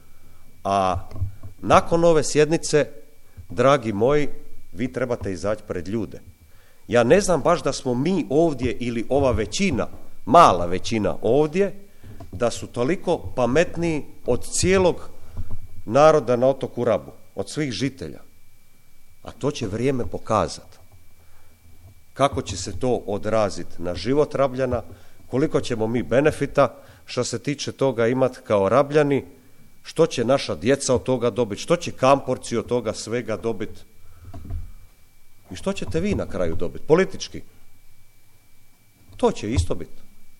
A nakon ove sjednice, dragi moji, vi trebate izaći pred ljude. Ja ne znam baš da smo mi ovdje ili ova većina, mala većina ovdje, da su toliko pametniji od cijelog naroda na otoku Rabu, od svih žitelja. A to će vrijeme pokazati. Kako će se to odraziti na život Rabljana, koliko ćemo mi benefita što se tiče toga imati kao Rabljani, što će naša djeca od toga dobiti, što će Kamporci od toga svega dobiti i što ćete vi na kraju dobiti, politički. To će isto biti.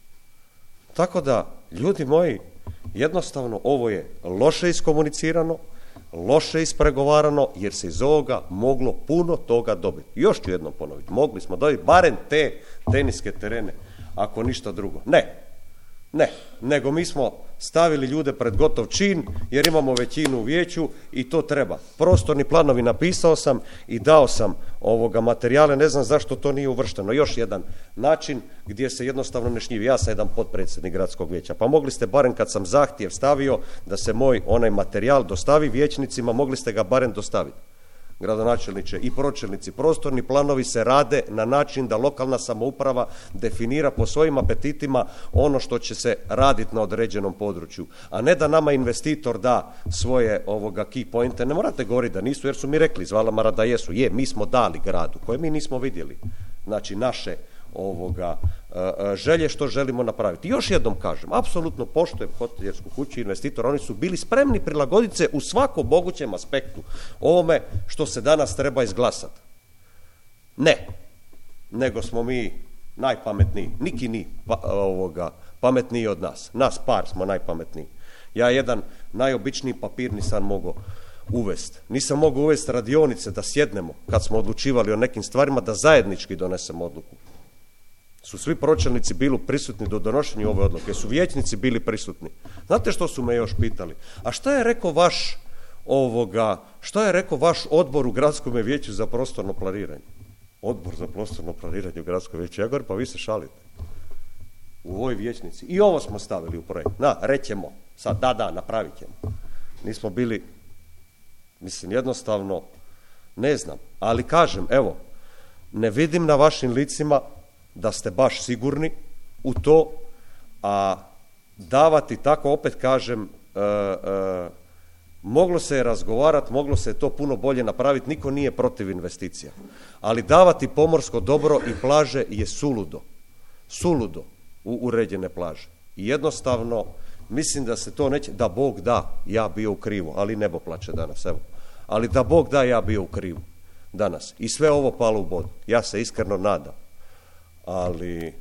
Tako da, ljudi moji, jednostavno ovo je loše iskomunicirano, loše ispregovarano, jer se iz ovoga moglo puno toga dobiti. Još ću jednom ponoviti, mogli smo dobiti barem te teniske terene, ako ništa drugo. Ne, nego mi smo stavili ljude pred gotov čin, jer imamo većinu u vijeću i to treba. Prostorni planovi napisao sam i dao sam materijale, ne znam zašto to nije uvršteno. Još jedan način gdje se jednostavno ne šnjivi. Ja sam jedan potpredsjednik gradskog vijeća, pa mogli ste barem kad sam zahtjev stavio da se moj onaj materijal dostavi vijećnicima, mogli ste ga barem dostaviti. Gradonačelniče i pročelnici, prostorni planovi se rade na način da lokalna samouprava definira po svojim apetitima ono što će se raditi na određenom području, a ne da nama investitor da svoje key pointe. Ne morate govoriti da nisu, jer su mi rekli iz Valamara da jesu. Mi smo dali gradu koje mi nismo vidjeli. Znači naše želje što želimo napraviti. Još jednom kažem, apsolutno poštujem hotelijersku kuću i investitora, oni su bili spremni prilagoditi se u svakom mogućem aspektu ovome što se danas treba izglasati. Ne, nego smo mi najpametniji, niki ni pametniji od nas. Nas par smo najpametniji. Ja jedan najobičniji papir nisam mogao uvesti. Nisam mogao uvesti radionice da sjednemo kad smo odlučivali o nekim stvarima, da zajednički donesemo odluku. Su svi pročelnici bili prisutni do donošenja ove odluke, su vijećnici bili prisutni. Znate što su me još pitali? A šta je rekao vaš odbor u gradskom vijeću za prostorno planiranje? Odbor za prostorno planiranje u gradskom vijeću. Ja govorim, pa vi se šalite. U ovoj vijećnici. I ovo smo stavili u projekt. Rećemo. Sad, da, napravit ćemo. Nismo bili, jednostavno, ne znam. Ali kažem, evo, ne vidim na vašim licima da ste baš sigurni u to, a davati tako, opet kažem, moglo se je razgovarati, moglo se je to puno bolje napraviti, niko nije protiv investicija, ali davati pomorsko dobro i plaže je suludo u uređene plaže. I jednostavno mislim da se to neće, da Bog da, ja bio u krivu, ali nebo plače danas, evo. ali da Bog da ja bio u krivu danas i sve ovo palo u vodu. Ja se iskreno nadam, ali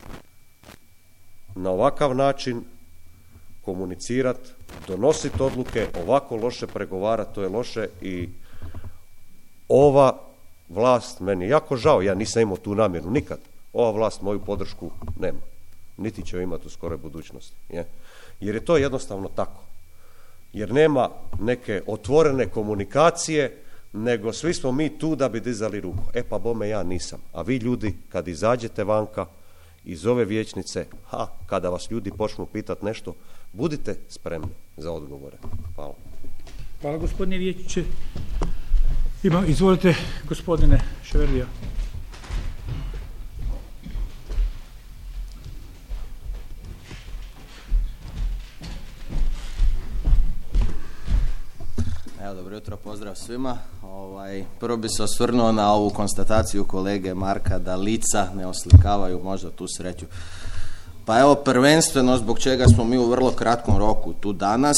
na ovakav način komunicirati, donositi odluke, ovako loše pregovarati, to je loše i ova vlast, meni jako žao, ja nisam imao tu namjeru nikad, ova vlast moju podršku nema, niti će ju imati u skoroj budućnosti. Jer je to jednostavno tako. Jer nema neke otvorene komunikacije, nego svi smo mi tu da bi dizali ruku. Pa bome ja nisam. A vi ljudi, kad izađete vanka iz ove vijećnice, kada vas ljudi počnu pitati nešto, budite spremni za odgovore. Hvala. Hvala gospodine vijećniče. Izvolite gospodine Ševerlija. Evo, dobro jutro, pozdrav svima. Prvo bi se osvrnuo na ovu konstataciju kolege Marka da lica ne oslikavaju možda tu sreću. Pa evo, prvenstveno zbog čega smo mi u vrlo kratkom roku tu danas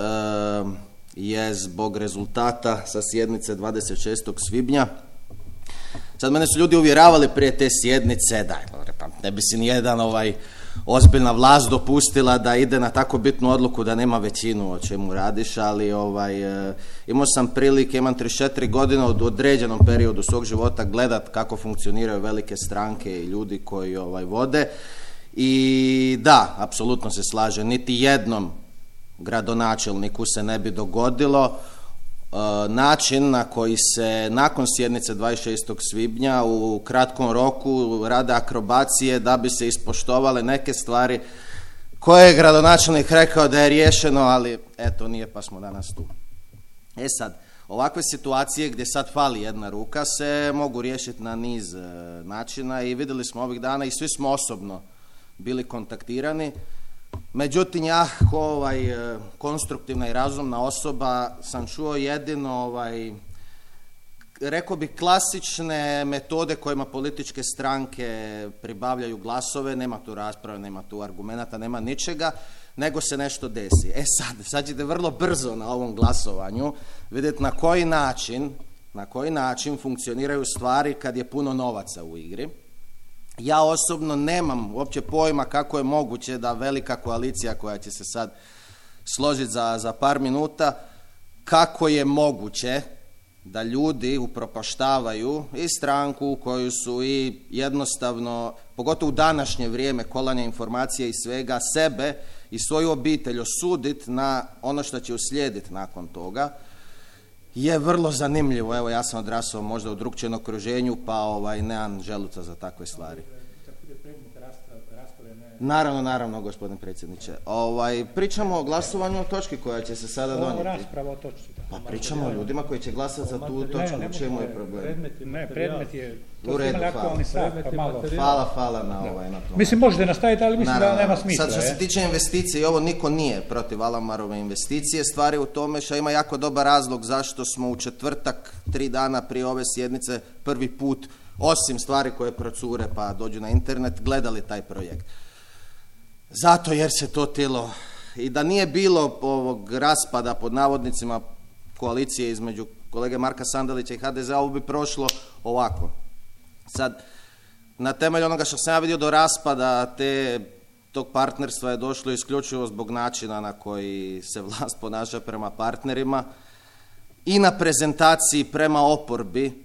je zbog rezultata sa sjednice 26. svibnja. Sad mene su ljudi uvjeravali prije te sjednice da ne bi si nijedan ozbiljna vlast dopustila da ide na tako bitnu odluku da nema većinu o čemu radiš, ali imao sam prilike, imam 34 godine u određenom periodu svog života gledat kako funkcioniraju velike stranke i ljudi koji vode i da, apsolutno se slažem, niti jednom gradonačelniku se ne bi dogodilo način na koji se nakon sjednice 26. svibnja u kratkom roku rade akrobacije da bi se ispoštovale neke stvari koje je gradonačelnik rekao da je riješeno, ali eto nije, pa smo danas tu. Sad, ovakve situacije gdje sad fali jedna ruka se mogu riješiti na niz načina i vidjeli smo ovih dana i svi smo osobno bili kontaktirani. Međutim, ja ko konstruktivna i razumna osoba sam čuo jedino rekao bi klasične metode kojima političke stranke pribavljaju glasove, nema tu rasprave, nema tu argumenata, nema ničega, nego se nešto desi. Sad ćete vrlo brzo na ovom glasovanju vidjeti na koji način funkcioniraju stvari kad je puno novaca u igri. Ja osobno nemam uopće pojma kako je moguće da velika koalicija koja će se sad složiti za par minuta, kako je moguće da ljudi upropaštavaju i stranku koju su i jednostavno, pogotovo u današnje vrijeme kolanja informacija i svega, sebe i svoju obitelj osuditi na ono što će uslijediti nakon toga, je vrlo zanimljivo. Evo, ja sam odrasao možda u drugčijem okruženju, pa nemam želuca za takve stvari. Naravno, gospodine predsjedniče. Pričamo o glasovanju o točki koja će se sada donijeti. Rasprava o točci. Pa pričamo o ljudima koji će glasati za tu točku. U čemu je problem? Predmet je... U redu, hvala na to. Mislim, možete nastaviti, ali mislim da nema smisla. Sad što se tiče investicije, ovo niko nije protiv Alamarove investicije. Stvar je u tome što ima jako dobar razlog zašto smo u četvrtak, 3 dana prije ove sjednice, prvi put, osim stvari koje procure pa dođu na internet, gledali taj projekt. Zato jer se to tilo. I da nije bilo ovog raspada pod navodnicima koalicije između kolege Marka Sandelića i HDZ-a, ovo bi prošlo ovako. Sad, na temelju onoga što sam ja vidio do raspada tog partnerstva je došlo isključivo zbog načina na koji se vlast ponaša prema partnerima i na prezentaciji prema oporbi,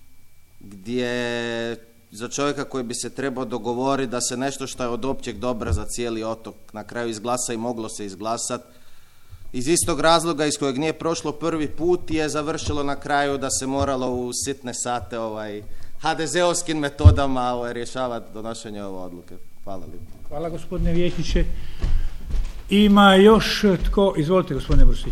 gdje za čovjeka koji bi se trebao dogovoriti da se nešto što je od općeg dobra za cijeli otok na kraju izglasa i moglo se izglasati, iz istog razloga iz kojeg nije prošlo prvi put je završilo na kraju da se moralo u sitne sate HDZ-ovskim metodama rješavati donošenje ove odluke. Hvala lijepo. Hvala gospodine vijećniče. Ima još tko? Izvolite gospodine Brsić.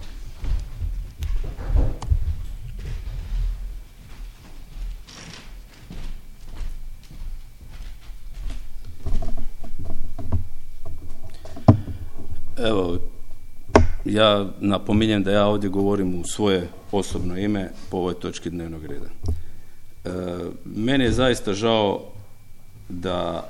Evo, ja napominjem da ja ovdje govorim u svoje osobno ime po ovoj točki dnevnog reda. Meni je zaista žao da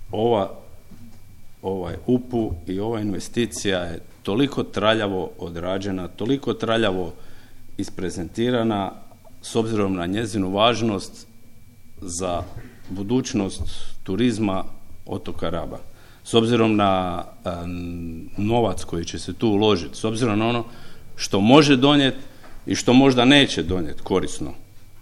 ovaj UPU i ova investicija je toliko traljavo odrađena, toliko traljavo isprezentirana s obzirom na njezinu važnost za budućnost turizma otoka Raba. S obzirom na novac koji će se tu uložiti, s obzirom na ono što može donijeti i što možda neće donijeti korisno.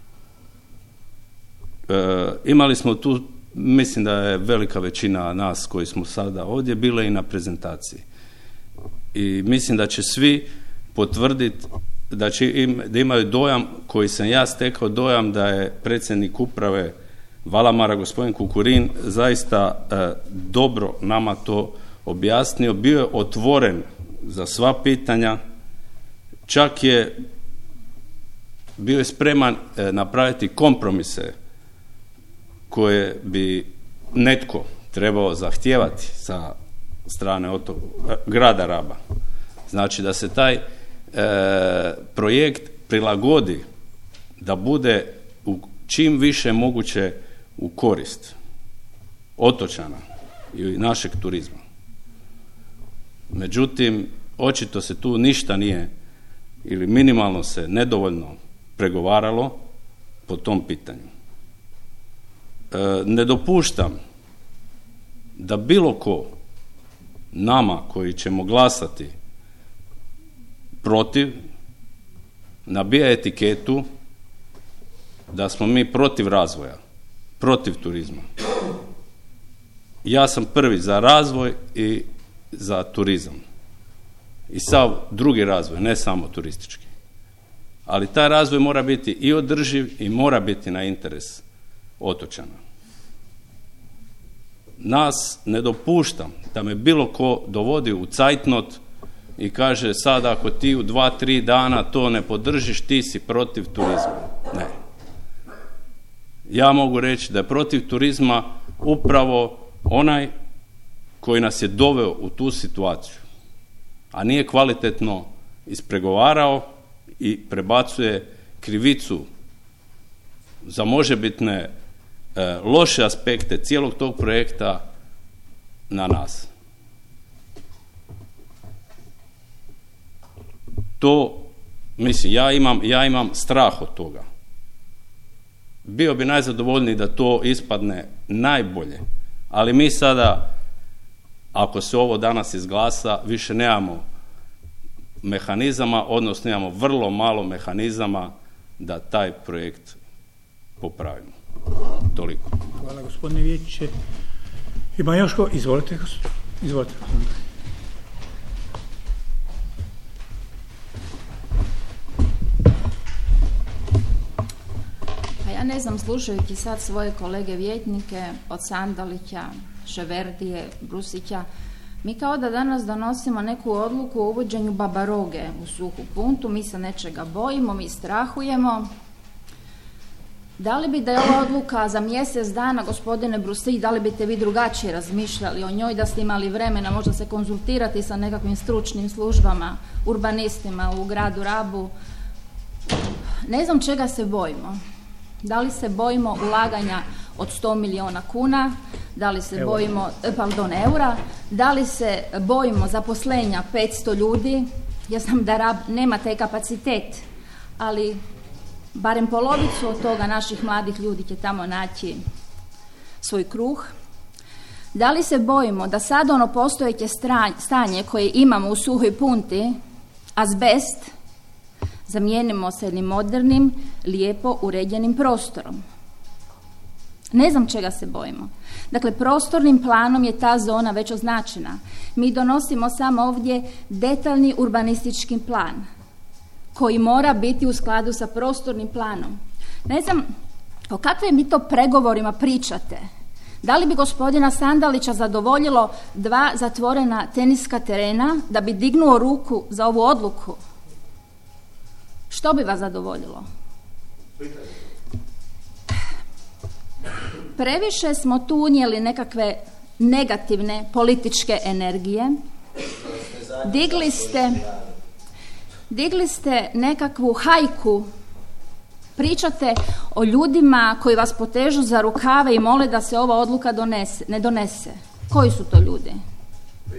Imali smo tu, mislim da je velika većina nas koji smo sada ovdje bile i na prezentaciji. I mislim da će svi potvrditi da imaju dojam koji sam ja stekao, dojam da je predsjednik uprave Valamara, gospodin Kukurin, zaista dobro nama to objasnio, bio je otvoren za sva pitanja, čak je bio je spreman napraviti kompromise koje bi netko trebao zahtijevati sa strane grada Raba. Znači da se taj projekt prilagodi da bude u čim više moguće u korist otočana i našeg turizma. Međutim, očito se tu ništa nije ili minimalno se nedovoljno pregovaralo po tom pitanju. Ne dopuštam da bilo ko nama koji ćemo glasati protiv nabija etiketu da smo mi protiv razvoja, protiv turizma. Ja sam prvi za razvoj i za turizam. I sav drugi razvoj, ne samo turistički. Ali taj razvoj mora biti i održiv i mora biti na interes otočana. Nas ne dopuštam da me bilo ko dovodi u cajtnot i kaže sad ako ti u 2-3 dana to ne podržiš, ti si protiv turizma. Ne. Ja mogu reći da je protiv turizma upravo onaj koji nas je doveo u tu situaciju, a nije kvalitetno ispregovarao i prebacuje krivicu za možebitne loše aspekte cijelog tog projekta na nas. To, mislim, ja imam strah od toga. Bio bi najzadovoljniji da to ispadne najbolje, ali mi sada, ako se ovo danas izglasa, više nemamo mehanizama, odnosno imamo vrlo malo mehanizama da taj projekt popravimo. Toliko. Hvala gospodine vijeće. Ima još ko? Izvolite. Izvolite. Pa ja ne znam, slušajući sad svoje kolege vijećnike od Sandalića, Ševerdije, Brusića, mi kao da danas donosimo neku odluku o uvođenju babaroge u Suhu Puntu, mi se nečega bojimo, mi strahujemo. Da li bi da je ova odluka za mjesec dana, gospodine Brusi, da li biste vi drugačije razmišljali o njoj, da ste imali vremena možda se konzultirati sa nekakvim stručnim službama, urbanistima u gradu Rabu? Ne znam čega se bojimo. Da li se bojimo ulaganja od 100 milijuna kuna, da li se bojimo, eura, da li se bojimo zaposlenja 500 ljudi? Ja znam da Rab nema taj kapacitet, ali barem polovicu od toga naših mladih ljudi će tamo naći svoj kruh. Da li se bojimo da sad ono postojeće stanje koje imamo u Suhoj Punti, azbest, zamijenimo sa jednim modernim, lijepo uređenim prostorom? Ne znam čega se bojimo. Dakle, prostornim planom je ta zona već označena. Mi donosimo samo ovdje detaljni urbanistički plan koji mora biti u skladu sa prostornim planom. Ne znam o kakvim mi to pregovorima pričate. Da li bi gospodina Sandalića zadovoljilo 2 zatvorena teniska terena da bi dignuo ruku za ovu odluku? Što bi vas zadovoljilo? Previše smo tu unijeli nekakve negativne političke energije. Digli ste nekakvu hajku, pričate o ljudima koji vas potežu za rukave i mole da se ova odluka ne donese. Koji su to ljudi?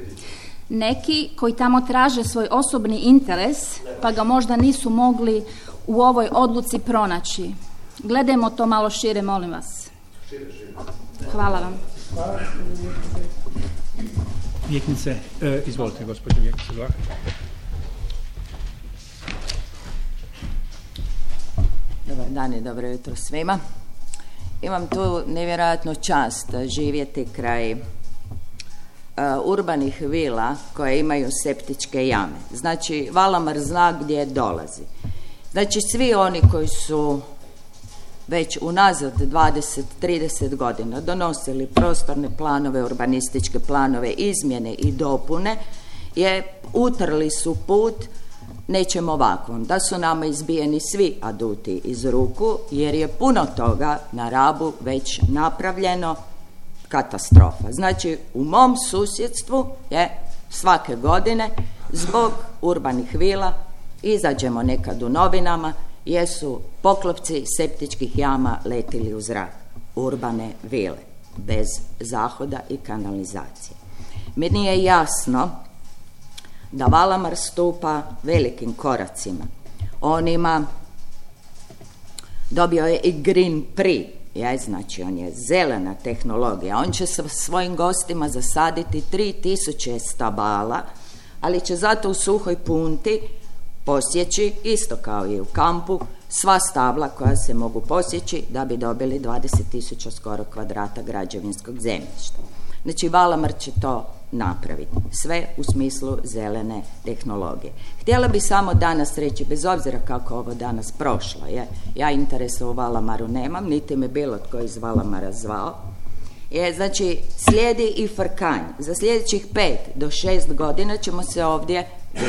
Neki koji tamo traže svoj osobni interes, pa ga možda nisu mogli u ovoj odluci pronaći? Gledajmo to malo šire, molim vas. Hvala vam. Vjeknice, izvolite, gospođo Vjeknice Vlah. Dobar dan i dobro jutro svima. Imam tu nevjerojatnu čast živjeti kraj urbanih vila koje imaju septičke jame. Znači, Valamar zna gdje dolazi. Znači, svi oni koji su već unazad 20-30 godina donosili prostorne planove, urbanističke planove, izmjene i dopune, utrli su put nečem ovakvom, da su nama izbijeni svi aduti iz ruku, jer je puno toga na Rabu već napravljeno, katastrofa. Znači, u mom susjedstvu svake godine zbog urbanih vila izađemo nekad u novinama, jesu poklopci septičkih jama letili u zrak. Urbane vile, bez zahoda i kanalizacije. Meni je jasno da Valamar stupa velikim koracima. On ima, dobio je i Green Prix, znači on je zelena tehnologija. On će sa svojim gostima zasaditi 3000 stabala, ali će zato u Suhoj Punti posjeći, isto kao i u kampu, sva stabla koja se mogu posjeći da bi dobili 20.000 skoro kvadrata građevinskog zemljišta. Znači, Valamar će to napraviti. Sve u smislu zelene tehnologije. Htjela bi samo danas reći, bez obzira kako ovo danas prošlo, ja interesa u Valamaru nemam, niti me bilo tko iz Valamara zvao. Znači, slijedi i frkanj. Za sljedećih 5 do 6 godina ćemo se ovdje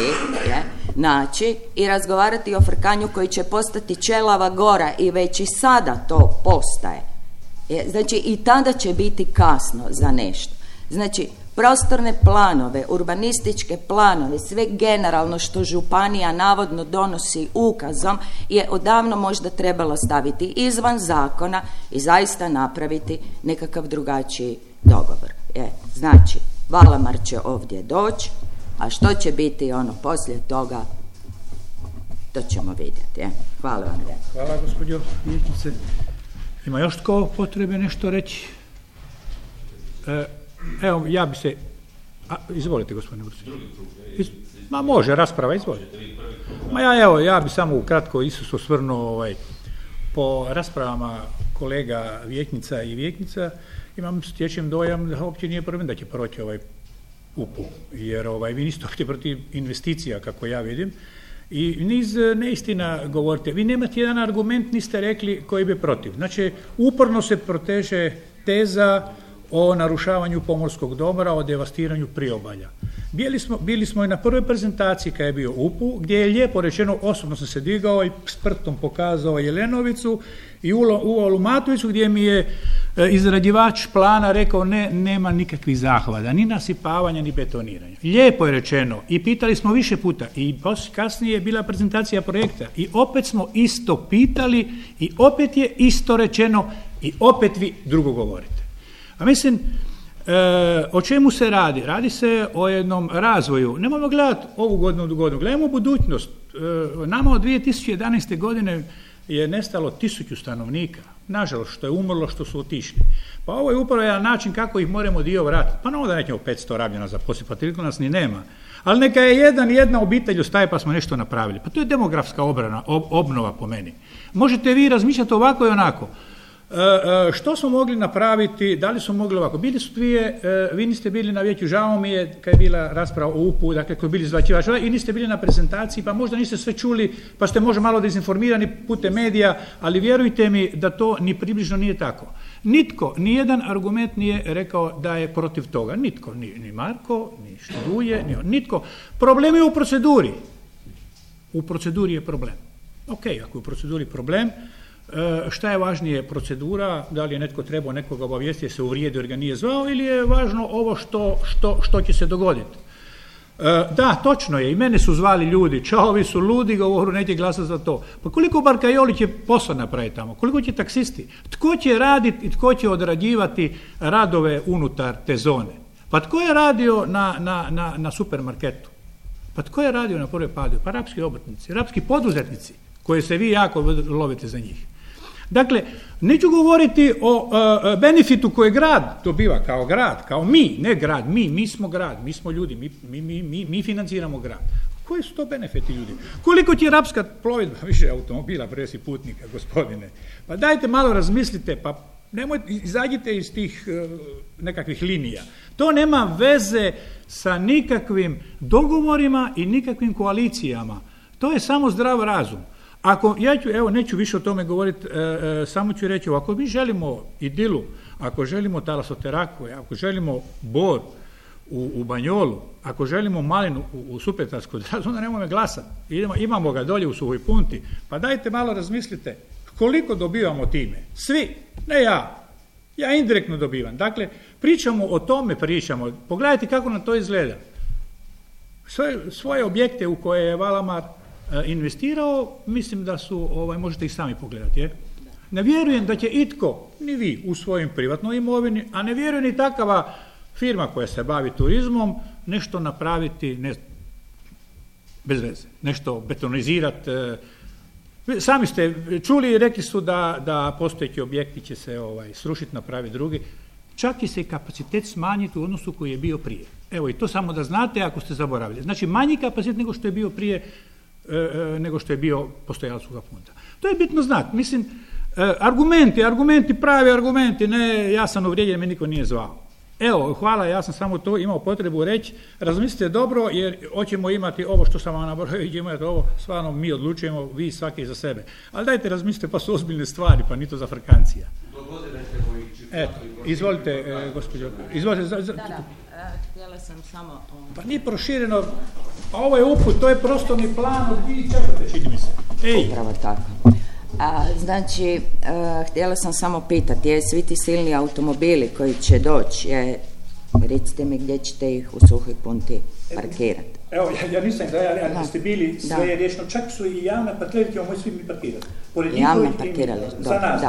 naći i razgovarati o frkanju koji će postati Čelava gora i već i sada to postaje. Znači, i tada će biti kasno za nešto. Znači, prostorne planove, urbanističke planove, sve generalno što županija navodno donosi ukazom je odavno možda trebalo staviti izvan zakona i zaista napraviti nekakav drugačiji dogovor. Znači, Valamar će ovdje doći, a što će biti ono poslije toga, to ćemo vidjeti. Hvala vam. Hvala, gospođo Vjeknice. Ima još tko potrebe nešto reći? Evo, ja bi se... izvolite, gospodine Brusić. Ma može, rasprava, izvolite. Ma ja bi samo ukratko Isus osvrnuo po raspravama kolega Vjeknica i Vjeknica, stječem dojam da uopće nije problem da će proći UPU, jer vi niste uopće protiv investicija, kako ja vidim, i niz neistina govorite. Vi nemate jedan argument, niste rekli, koji bi protiv. Znači, uporno se proteže teza o narušavanju pomorskog dobra, o devastiranju priobalja. Bili smo i na prvoj prezentaciji kad je bio UPU, gdje je lijepo rečeno, osobno sam se digao i s prstom pokazao Jelenovicu i Uvalu Matoviću, gdje mi je izrađivač plana rekao nema nikakvih zahvata, ni nasipavanja, ni betoniranja. Lijepo je rečeno i pitali smo više puta i kasnije je bila prezentacija projekta i opet smo isto pitali i opet je isto rečeno i opet vi drugo govorite. A mislim, o čemu se radi? Radi se o jednom razvoju. Nemojmo gledati ovu godinu, gledajmo budućnost. Nama od 2011. godine je nestalo 1000 stanovnika. Nažalost, što je umrlo, što su otišli. Pa ovo je upravo jedan način kako ih moramo dio vratiti. Pa da nećemo 500 Rabljana zaposliti, pa toliko nas ni nema. Ali neka je jedna obitelj ostaje pa smo nešto napravili. Pa to je demografska obnova po meni. Možete vi razmišljati ovako i onako. Što smo mogli napraviti, da li smo mogli ovako? Bili su vi niste bili na vijeću, žao mi je kad je bila rasprava o UPU, dakle koji bili izvačivači i niste bili na prezentaciji, pa možda niste sve čuli, pa ste možda malo dezinformirani putem medija, ali vjerujte mi da to ni približno nije tako. Nitko, nijedan argument nije rekao da je protiv toga. Nitko, ni Marko, ni Študuje, nitko. Problem je u proceduri. U proceduri je problem. Ok, ako je u proceduri problem, šta je važnije, procedura, da li je netko trebao nekoga obavijestiti da se uvrijedi jer ga nije zvao ili je važno ovo što će se dogoditi. Da, točno je, i mene su zvali ljudi, ovi su ludi, govoru neće glasati za to. Pa koliko Barkajoli će posla napraviti tamo, koliko će taksisti, tko će raditi i tko će odrađivati radove unutar te zone? Pa tko je radio na supermarketu? Pa tko je radio na prvoj padu? Pa rapski obrtnici, rapski poduzetnici. koje se vi jako lovite za njih. Dakle, neću govoriti o benefitu koje grad dobiva kao grad, kao mi, ne grad, mi smo grad, mi smo ljudi, mi financiramo grad. Koji su to benefiti ljudi? Koliko ti je rapska plovidba više automobila presi putnika, gospodine? Pa dajte malo razmislite, pa izađite iz tih nekakvih linija. To nema veze sa nikakvim dogovorima i nikakvim koalicijama. To je samo zdrav razum. Neću više o tome govoriti, samo ću reći, ako mi želimo idilu, ako želimo talasoteraku, ako želimo bor u Banjolu, ako želimo malinu u Supetarskoj, onda nemojmo glasati. Imamo ga dolje u Suhoj Punti. Pa dajte malo razmislite koliko dobivamo time. Svi, ne ja. Ja indirektno dobivam. Dakle, pričamo o tome, Pogledajte kako nam to izgleda. Svoje objekte u koje je Valamar investirao, mislim da su, možete ih sami pogledati. Ne vjerujem da će itko, ni vi, u svojim privatnoj imovini, a ne vjerujem ni takava firma koja se bavi turizmom, nešto napraviti bez veze, nešto betonizirati. Sami ste čuli i rekli su da postojeći objekti će se srušiti, napraviti drugi. Čak i se kapacitet smanjiti u odnosu koji je bio prije. Evo i to samo da znate ako ste zaboravili. Znači manji kapacitet nego što je bio prije, nego što je bio postojalac Suha Punta. To je bitno znati. Mislim, argumenti, pravi argumenti, ne ja sam uvrijeđen, me niko nije zvao. Evo, hvala, ja sam samo to imao potrebu reći, razmislite dobro, jer hoćemo imati ovo što sam vam nabrojao, idemo imati ovo, stvarno mi odlučujemo, vi svaki za sebe. Ali dajte razmislite, pa su ozbiljne stvari, pa ni to za frkancija. Eto, izvolite, gospođo, izvolite. Htjela sam samo... Pa nije prošireno, a ovo je uput, to je prostorni plan od 2004. čini mi se. Upravo tako. Znači, htjela sam samo pitati, svi ti silni automobili koji će doći, recite mi gdje ćete ih u Suhoj Punti parkirati? Evo, ja nisam da ste bili, sve je riješeno, čak su i javna parkirališta, ćemo moći svi mi parkirati. Javna parkirališta, za nas,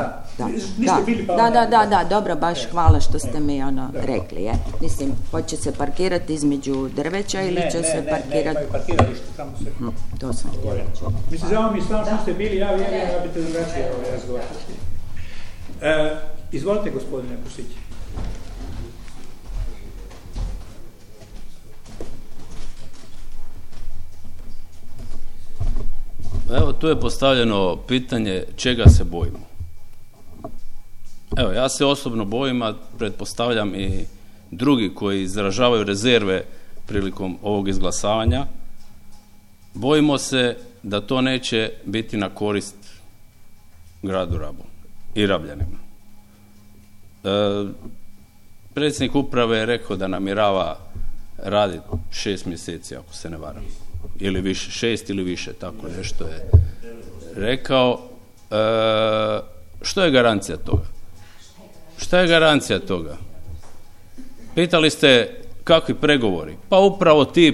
da, dobro, baš hvala što ste mi rekli, Mislim, hoće se parkirati između drveća ili će se parkirati... Ne, parkiralište, samo se... To sam htjela čuti. Mislim, žao mi stvarno što ste bili, ja vjerujem da biste drugačije razgovarati. Izvolite, gospodine Pusić. Evo, tu je postavljeno pitanje čega se bojimo. Evo, ja se osobno bojim, a pretpostavljam i drugi koji izražavaju rezerve prilikom ovog izglasavanja. Bojimo se da to neće biti na korist gradu Rabu i Rabljanima. Predsjednik uprave je rekao da namjerava raditi 6 mjeseci, ako se ne varam. Ili više, 6 ili više, tako nešto je rekao. Što je garancija toga? Šta je garancija toga? Pitali ste kakvi pregovori? Pa upravo ti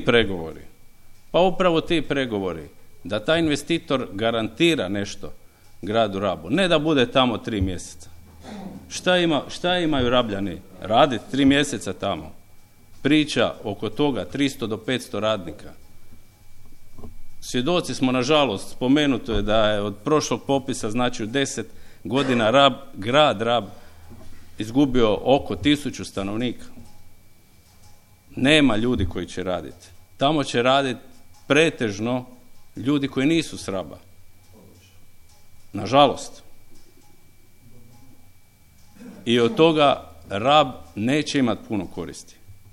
pregovori. Da taj investitor garantira nešto gradu Rabu. Ne da bude tamo 3 mjeseca. Šta imaju Rabljani? Raditi 3 mjeseca tamo. Priča oko toga 300 do 500 radnika. Svjedoci smo, nažalost, spomenuto je da je od prošlog popisa, znači u 10 godina grad Rab izgubio oko 1000 stanovnika. Nema ljudi koji će raditi. Tamo će raditi pretežno ljudi koji nisu s Raba. Nažalost. I od toga Rab neće imati puno koristi.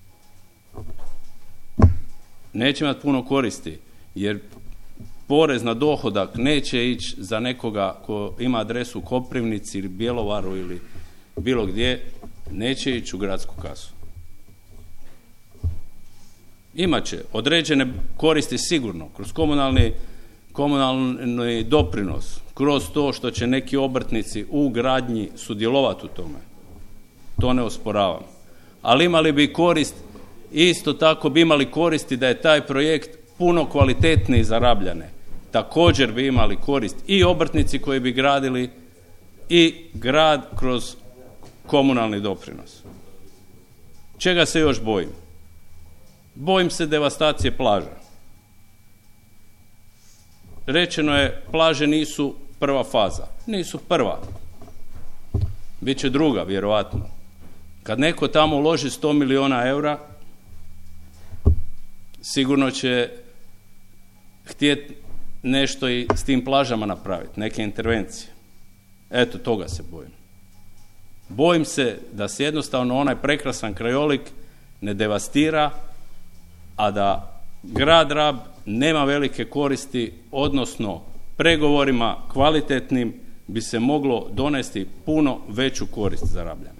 Jer porez na dohodak neće ići za nekoga ko ima adresu u Koprivnici ili Bjelovaru ili bilo gdje, neće ići u gradsku kasu. Imaće određene koristi sigurno, kroz komunalni doprinos, kroz to što će neki obrtnici u gradnji sudjelovati u tome. To ne osporavam. Ali imali bi korist, isto tako bi imali koristi da je taj projekt puno kvalitetniji za Rabljane. Također bi imali korist i obrtnici koji bi gradili i grad kroz komunalni doprinos. Čega se još bojim? Bojim se devastacije plaža. rečeno je plaže nisu prva faza. Nisu prva. Biće druga, vjerovatno. Kad neko tamo uloži 100 milijuna eura, sigurno će htjeti nešto i s tim plažama napraviti, neke intervencije. Eto, toga se bojim. Bojim se da se jednostavno onaj prekrasan krajolik ne devastira, a da grad Rab nema velike koristi, odnosno pregovorima kvalitetnim bi se moglo donesti puno veću korist za Rabljane.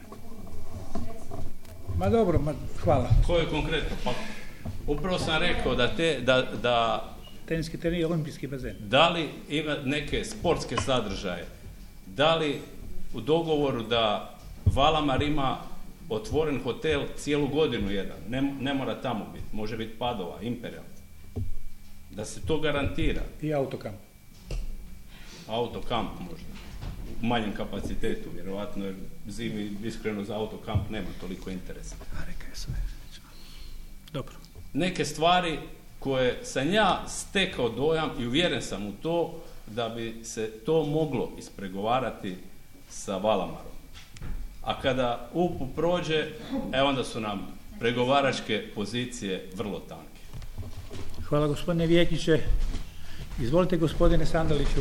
Ma dobro, hvala. Ko je konkretno? Pa, upravo sam rekao da teniski teren i olimpijski bazen. Da li ima neke sportske sadržaje? Da li u dogovoru da Valamar ima otvoren hotel cijelu godinu jedan? Ne mora tamo biti. Može biti Padova, Imperial. Da se to garantira. I autokamp. Autokamp možda. U manjem kapacitetu, vjerovatno, jer zimi iskreno za autokamp nema toliko interesa. Dobro. Neke stvari koje sam ja stekao dojam i uvjeren sam u to da bi se to moglo ispregovarati sa Valamarom. A kada UPU prođe, onda su nam pregovaračke pozicije vrlo tanke. Hvala gospodine vijećniče. Izvolite gospodine Sandaliću.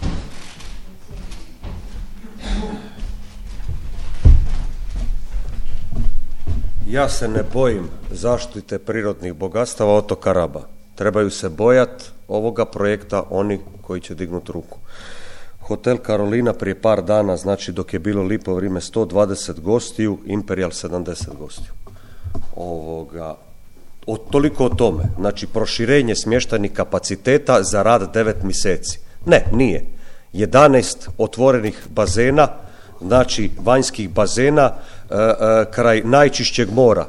Ja se ne bojim zaštite prirodnih bogatstava otoka Raba. Trebaju se bojati ovoga projekta oni koji će dignuti ruku. Hotel Karolina prije par dana, znači dok je bilo lipo vrijeme, 120 gostiju, Imperial 70 gostiju. Toliko o tome. Znači proširenje smještajnih kapaciteta za rad 9 mjeseci. Ne, nije. 11 otvorenih bazena, znači vanjskih bazena kraj najčišćeg mora.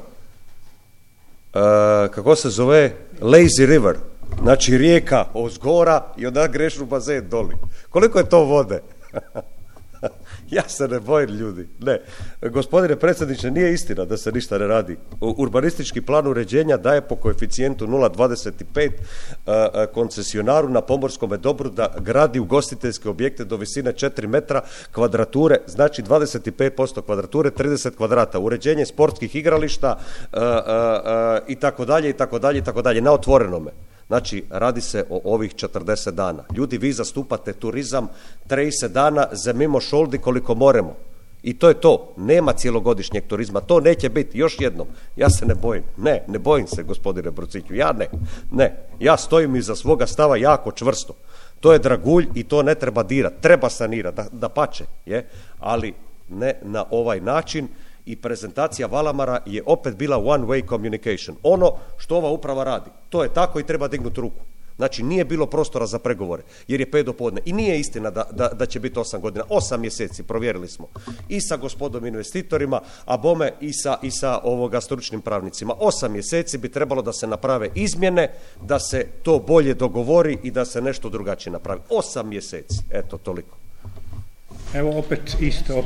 Kako se zove? Lazy River. Znači rijeka ozgora i onda greš u bazen doli. Koliko je to vode? Ja se ne bojim, ljudi. Ne. Gospodine predsjedniče, nije istina da se ništa ne radi. Urbanistički plan uređenja daje po koeficijentu 0,25 koncesionaru na pomorskome dobru da gradi ugostiteljske objekte do visine 4 metra kvadrature, znači 25% kvadrature, 30 kvadrata. Uređenje sportskih igrališta i tako dalje, na otvorenome. Znači, radi se o ovih 40 dana. Ljudi, vi zastupate turizam 30 dana za mimo šoldi koliko moremo. I to je to. Nema cjelogodišnjeg turizma. To neće biti. Još jednom. Ja se ne bojim. Ne bojim se, gospodine Bruciću. Ja ne. Ja stojim iza svoga stava jako čvrsto. To je dragulj i to ne treba dirati. Treba sanirati. Da pače. Ali ne na ovaj način. I prezentacija Valamara je opet bila one way communication. Ono što ova uprava radi, to je tako i treba dignuti ruku. Znači nije bilo prostora za pregovore, jer je 5 do podne. I nije istina da će biti 8 godina. 8 mjeseci, provjerili smo. I sa gospodom investitorima, a bome i sa stručnim pravnicima. 8 mjeseci bi trebalo da se naprave izmjene, da se to bolje dogovori i da se nešto drugačije napravi. 8 mjeseci. Eto, toliko. Evo opet isto.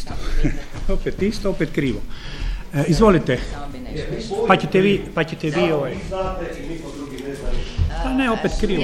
opet krivo. Izvolite. Pa ćete vi Pa ne, opet krivo.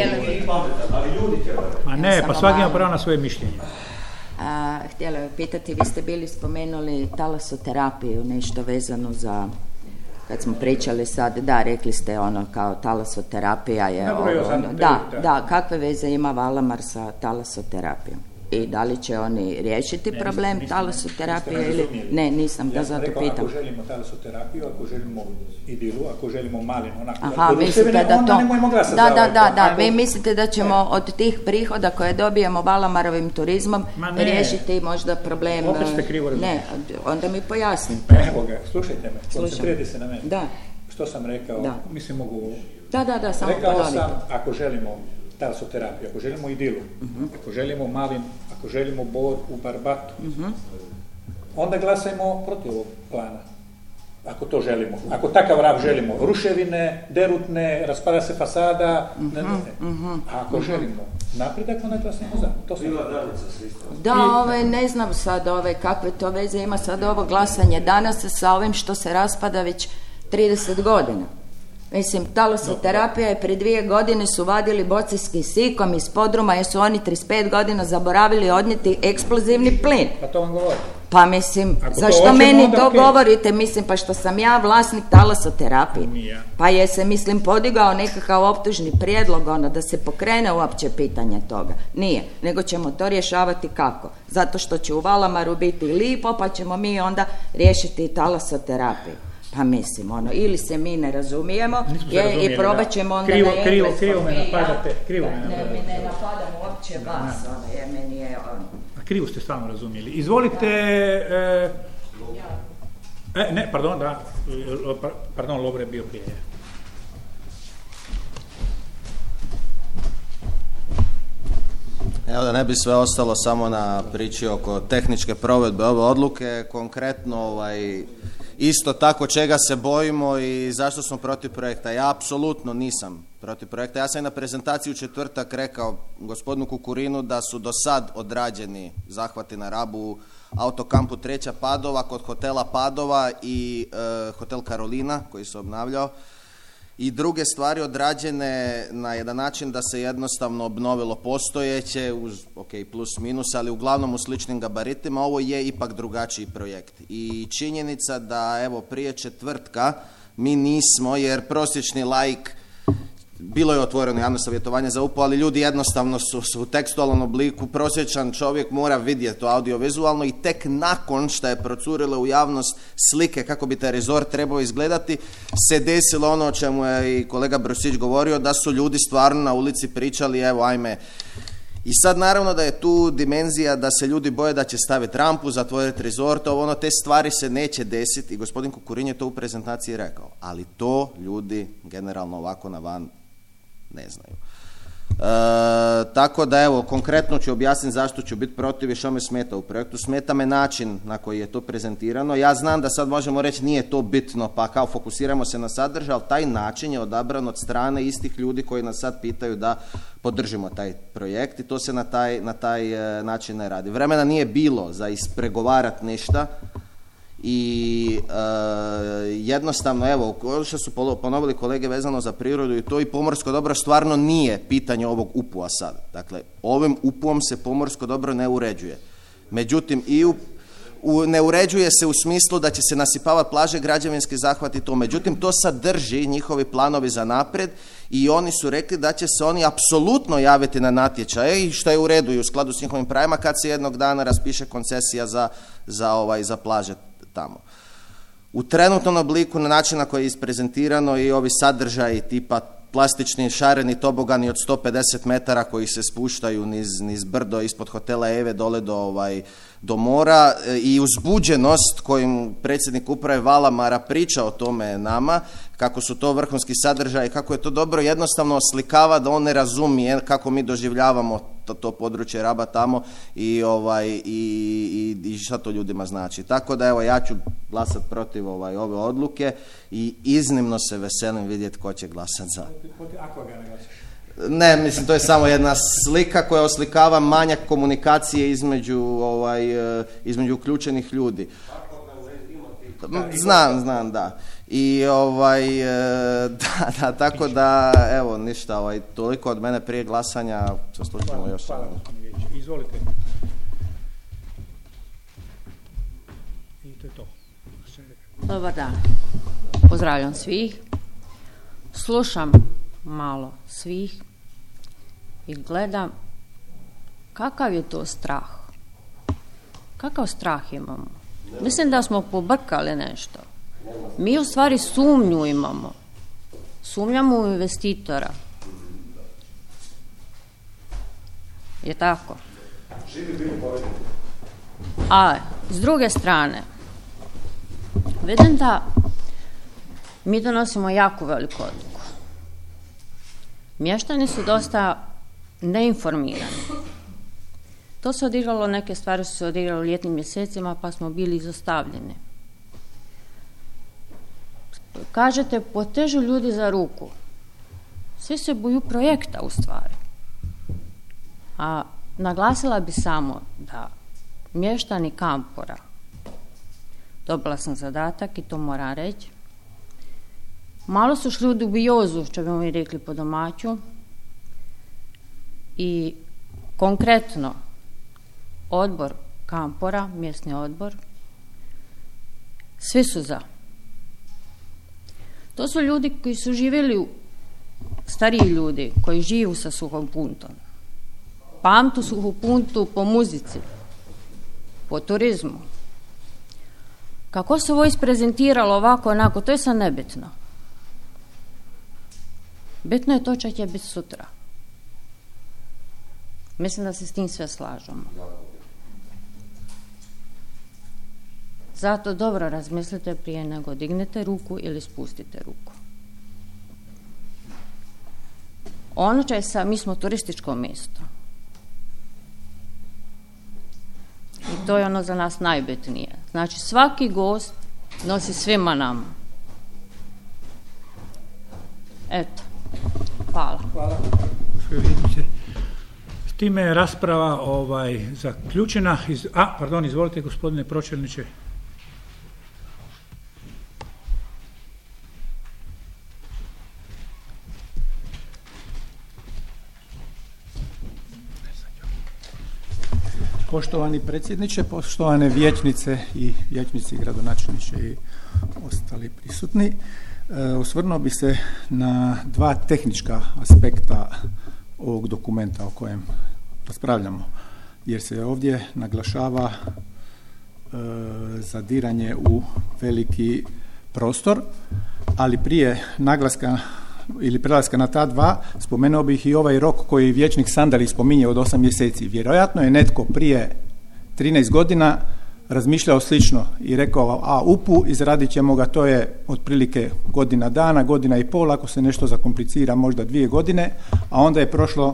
Pa svaki ima pravo na svoje mišljenje. Htjela bih pitati, vi ste bili spomenuli talasoterapiju, nešto vezano za, kad smo pričali sad, rekli ste kao talasoterapija je da, kakve veze ima Valamar sa talasoterapijom? I da li će oni riješiti problem talasoterapije ili... Ne, nisam, da zato pitam. Ako želimo talasoterapiju, ako želimo idilu, ako želimo malinu, mislite da to... Da, vi mislite da ćemo od tih prihoda koje dobijemo Valamarovim turizmom riješiti možda problem... Opet ste krivo razumjeli. Ne, onda mi pojasnite. Evo ga, slušajte me, koncentrirajte se na mene. Da. Što sam rekao, mislim mogu... Da, samo rekao sam, ako želimo talasoterapiju, ako želimo idilu, ako želimo malin, ako želimo bor u Barbatu, onda glasajmo protiv ovog plana. Ako to želimo. Ako takav Rab želimo. Ruševine, derutne, raspada se fasada. A ako želimo napredak, onda glasajmo za. To sam ne znam sad kakve to veze ima sad ovo glasanje danas sa ovim što se raspada već 30 godina. Mislim, talosoterapija je prije 2 godine su vadili bocijski sikom iz podruma jer su oni 35 godina zaboravili odnijeti eksplozivni plin. Pa to vam govori. Pa mislim, zašto meni to govorite? Mislim, pa što sam ja vlasnik talosoterapije. Pa je se, mislim, podigao nekakav optužni prijedlog da se pokrene uopće pitanje toga. Nije, nego ćemo to rješavati kako? Zato što će u Valamaru biti lipo, pa ćemo mi onda riješiti talosoterapiju. Pa mislim, ili se mi ne razumijemo i probat ćemo onda krivo, na engleskom. Krivo me napadate. Ne napadam uopće vas, jer meni je krivo ste stvarno razumijeli. Izvolite... Pardon, Lovre je bio prije. Evo da ne bi sve ostalo samo na priči oko tehničke provedbe ove odluke, konkretno isto tako čega se bojimo i zašto smo protiv projekta. Ja apsolutno nisam protiv projekta. Ja sam i na prezentaciji u četvrtak rekao gospodinu Kukurinu da su do sad odrađeni zahvati na Rabu, autokampu 3. Padova, kod hotela Padova i hotel Karolina koji se obnavljao. I druge stvari odrađene na jedan način da se jednostavno obnovilo postojeće uz plus minus, ali uglavnom u sličnim gabaritima. Ovo je ipak drugačiji projekt i činjenica da evo prije četvrtka mi nismo, jer prosječni laik, bilo je otvoreno javno savjetovanje za UPU, ali ljudi jednostavno su u tekstualnom obliku, prosječan čovjek mora vidjeti to audiovizualno i tek nakon što je procurilo u javnost slike kako bi taj rezort trebao izgledati, se desilo ono o čemu je i kolega Brosić govorio, da su ljudi stvarno na ulici pričali evo ajme. I sad naravno da je tu dimenzija da se ljudi boje da će staviti rampu, zatvoriti rezort, te stvari se neće desiti i gospodin Kukurin je to u prezentaciji rekao, ali to ljudi generalno ovako na van ne znaju. Tako da evo, konkretno ću objasniti zašto ću biti protiv i što me smeta u projektu. Smeta me način na koji je to prezentirano. Ja znam da sad možemo reći nije to bitno, pa kao fokusiramo se na sadržaj, ali taj način je odabran od strane istih ljudi koji nas sad pitaju da podržimo taj projekt i to se na taj način ne radi. Vremena nije bilo za ispregovarati ništa i jednostavno, evo, što su ponovili kolege vezano za prirodu i to i pomorsko dobro stvarno nije pitanje ovog UPU-a sad. Dakle, ovim UPU-om se pomorsko dobro ne uređuje. Međutim, ne uređuje se u smislu da će se nasipavati plaže, građevinski zahvat i to. Međutim, to sadrži njihovi planovi za naprijed i oni su rekli da će se oni apsolutno javiti na natječaje i što je u redu i u skladu s njihovim pravima kad se jednog dana raspiše koncesija za plaže tamo. U trenutnom obliku, na način na koji je isprezentirano i ovi sadržaji tipa plastični šareni tobogani od 150 metara koji se spuštaju niz brdo ispod hotela Eve dole do mora i uzbuđenost kojim predsjednik uprave Valamara priča o tome nama, kako su to vrhunski sadržaj, kako je to dobro, jednostavno oslikava da on ne razumije kako mi doživljavamo to područje Raba tamo i šta to ljudima znači. Tako da evo, ja ću glasati protiv ove odluke i iznimno se veselim vidjeti ko će glasati za. Ako ga ne glasa? Ne, mislim, to je samo jedna slika koja oslikava manjak komunikacije između uključenih ljudi. Znam, da. I da, tako da, evo, ništa, toliko od mene prije glasanja, saslušamo još. Hvala, izvolite. I to je to. Dobar dan. Pozdravljam svih. Slušam malo svih i gledam kakav je to strah. Kakav strah imamo? Mislim da smo pobrkali nešto. Mi u stvari sumnju imamo. Sumnjamo u investitora. Je tako? A s druge strane, vidim da mi donosimo jako veliku odluku. Mještani su dosta neinformirani. To se odigralo, neke stvari su se odigralo u ljetnim mjesecima, pa smo bili izostavljeni. Kažete, potežu ljudi za ruku. Svi se boju projekta u stvari. A naglasila bi samo da mještani Kampora, dobila sam zadatak i to moram reći, Malo su šli u dubiozu, što bi mi rekli po domaću, i konkretno odbor Kampora, mjesni odbor, svi su za. To su ljudi koji su živjeli, stariji ljudi koji živu sa Suhom Puntom. Pamtu Suhu Puntu po muzici, po turizmu. Kako se ovo isprezentiralo ovako, onako, to je sad nebitno. Bitno je to što će biti sutra. Mislim da se s tim sve slažemo. Zato dobro razmislite prije nego dignete ruku ili spustite ruku. Ono će mi smo turističko mjesto. I to je ono za nas najbitnije. Znači svaki gost nosi svima nama. Eto. Hvala. Hvala. S time je rasprava zaključena. Izvolite gospodine pročelniče. Poštovani predsjedniče, poštovane vijećnice i vijećnici, gradonačelniče i ostali prisutni, osvrnuo bi se na dva tehnička aspekta ovog dokumenta o kojem raspravljamo, jer se ovdje naglašava zadiranje u veliki prostor, ali prije naglaska ili prelaska na ta dva, spomenuo bih i ovaj rok koji vijećnik Sandari spominje od 8 mjeseci. Vjerojatno je netko prije 13 godina razmišljao slično i rekao, UPU izradit ćemo ga, to je otprilike godina dana, godina i pol, ako se nešto zakomplicira možda 2 godine, a onda je prošlo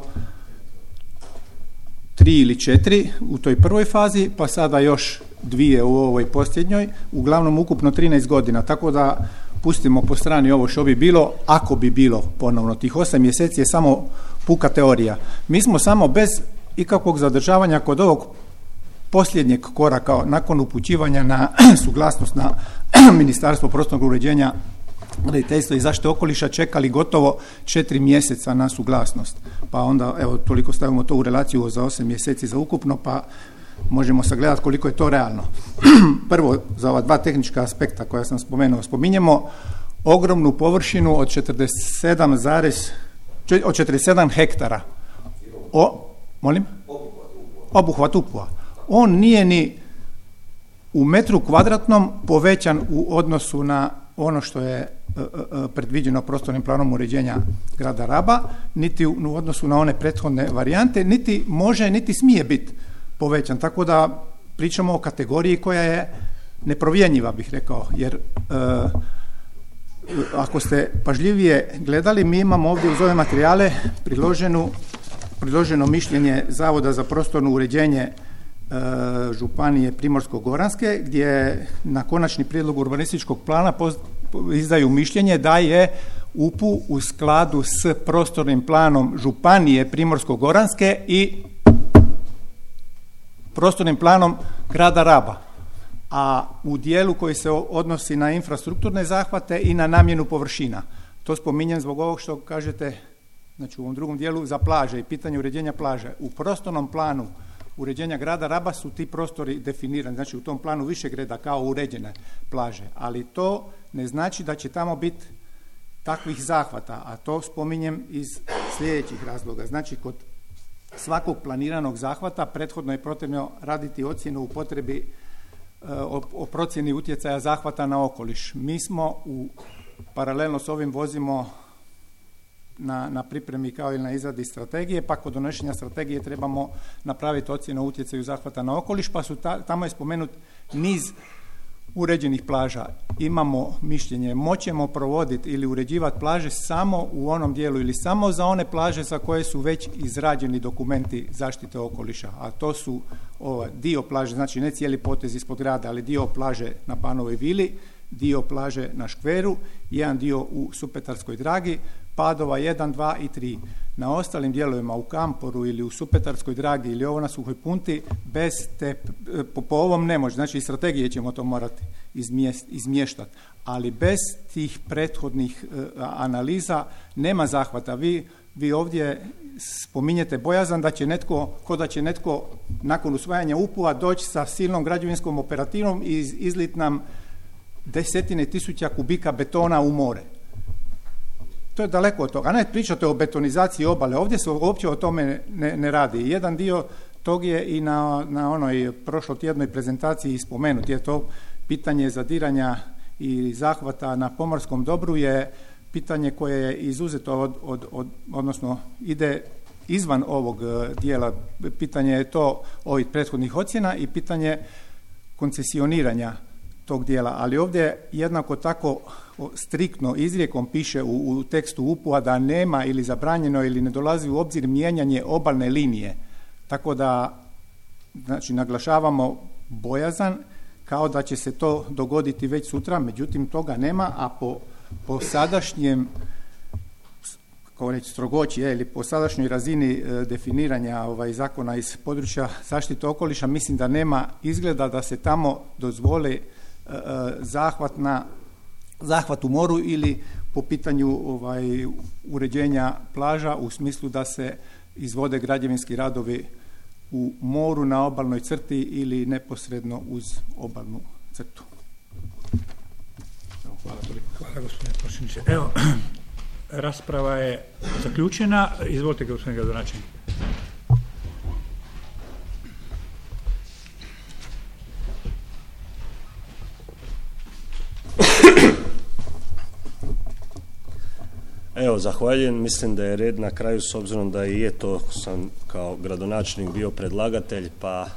3 ili 4 u toj prvoj fazi, pa sada još 2 u ovoj posljednjoj, uglavnom ukupno 13 godina, tako da pustimo po strani ovo što bi bilo, ako bi bilo ponovno. Tih 8 mjeseci je samo puka teorija. Mi smo samo bez ikakvog zadržavanja kod ovog posljednjeg koraka nakon upućivanja na suglasnost na Ministarstvo prostornog uređenja, graditeljstva i zaštite okoliša čekali gotovo 4 mjeseca na suglasnost. Pa onda, evo, toliko stavimo to u relaciju za 8 mjeseci za ukupno, pa možemo sagledati koliko je to realno. Prvo, za ova dva tehnička aspekta koja sam spomenuo, spominjemo ogromnu površinu od 47 hektara. Obuhvat UPU-a. On nije ni u metru kvadratnom povećan u odnosu na ono što je predviđeno prostornim planom uređenja grada Raba, niti u odnosu na one prethodne varijante, niti može, niti smije biti povećan. Tako da pričamo o kategoriji koja je neprovjenjiva, bih rekao, jer ako ste pažljivije gledali, mi imamo ovdje uz ove materijale priloženo mišljenje Zavoda za prostorno uređenje Županije Primorsko-goranske, gdje na konačni prijedlog urbanističkog plana izdaju mišljenje da je UPU u skladu s prostornim planom Županije Primorsko-goranske i prostornim planom grada Raba, a u dijelu koji se odnosi na infrastrukturne zahvate i na namjenu površina. To spominjem zbog ovog što kažete, znači u ovom drugom dijelu za plaže i pitanje uređenja plaže. U prostornom planu uređenja grada Raba su ti prostori definirani, znači u tom planu višeg reda kao uređene plaže, ali to ne znači da će tamo biti takvih zahvata, a to spominjem iz sljedećih razloga. Znači kod svakog planiranog zahvata prethodno je potrebno raditi ocjenu u potrebi o procjeni utjecaja zahvata na okoliš. Mi smo paralelno s ovim vozimo na pripremi kao i na izradi strategije, pa kod donošenja strategije trebamo napraviti ocjenu o utjecaju zahvata na okoliš, pa su tamo je spomenut niz uređenih plaža. Imamo mišljenje, moćemo provoditi ili uređivati plaže samo u onom dijelu ili samo za one plaže za koje su već izrađeni dokumenti zaštite okoliša, a to su dio plaže, znači ne cijeli potez ispod grada, ali dio plaže na Banovoj vili, dio plaže na Škveru, jedan dio u Supetarskoj Dragi, padova 1, 2 i 3. Na ostalim dijelovima u Kamporu ili u Supetarskoj Dragi ili ovo na Suhoj Punti bez te, po ovom ne može, znači iz strategije ćemo to morati izmještati, ali bez tih prethodnih analiza nema zahvata. Vi ovdje spominjete bojazan da će netko nakon usvajanja UPU-a doći sa silnom građevinskom operativom i izlit nam 10.000 kubika betona u more. To je daleko od toga. A ne pričate o betonizaciji obale. Ovdje se uopće o tome ne radi. Jedan dio tog je i na onoj prošlotjednoj prezentaciji spomenut. Je to pitanje zadiranja i zahvata na pomorskom dobru je pitanje koje je izuzeto odnosno ide izvan ovog dijela. Pitanje je to ovih prethodnih ocjena i pitanje koncesioniranja tog dijela, ali ovdje jednako tako striktno izrijekom piše u tekstu UPU-a da nema ili zabranjeno ili ne dolazi u obzir mijenjanje obalne linije. Tako da, znači, naglašavamo bojazan kao da će se to dogoditi već sutra, međutim toga nema, a po sadašnjem kao reći strogoći ili po sadašnjoj razini definiranja zakona iz područja zaštite okoliša, mislim da nema izgleda da se tamo dozvoli zahvat u moru ili po pitanju uređenja plaža u smislu da se izvode građevinski radovi u moru na obalnoj crti ili neposredno uz obalnu crtu. Hvala gospodine Pošiniće. Evo, rasprava je zaključena. Izvolite gospodine gradonačelnik. Evo, zahvaljujem. Mislim da je red na kraju, s obzirom da i je to sam kao gradonačelnik bio predlagatelj, pa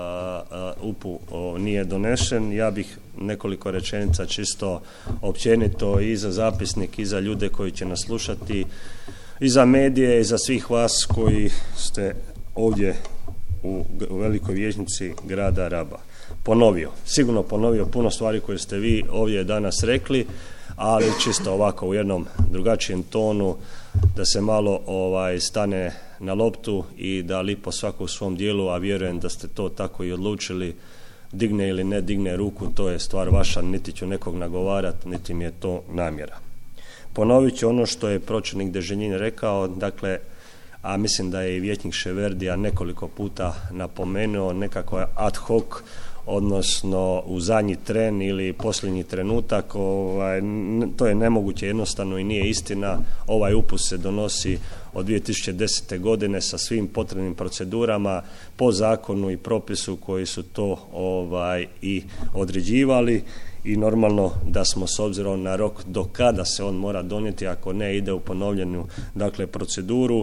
UPU nije donesen. Ja bih nekoliko rečenica čisto općenito i za zapisnik i za ljude koji će nas slušati i za medije i za svih vas koji ste ovdje u velikoj vijećnici grada Raba. Sigurno ponovio puno stvari koje ste vi ovdje danas rekli, ali čisto ovako u jednom drugačijem tonu, da se malo stane na loptu i da lipo svako u svom dijelu, a vjerujem da ste to tako i odlučili, digne ili ne digne ruku, to je stvar vaša, niti ću nekog nagovarati, niti mi je to namjera. Ponovit ću ono što je pročelnik Dežinjin rekao, dakle, a mislim da je i vijećnik Ševerdija nekoliko puta napomenuo, nekako ad hoc, odnosno u zadnji tren ili posljednji trenutak, to je nemoguće jednostavno i nije istina. Ovaj upus se donosi od 2010. godine sa svim potrebnim procedurama po zakonu i propisu koji su to i određivali i normalno da smo s obzirom na rok do kada se on mora donijeti, ako ne ide u ponovljenu proceduru,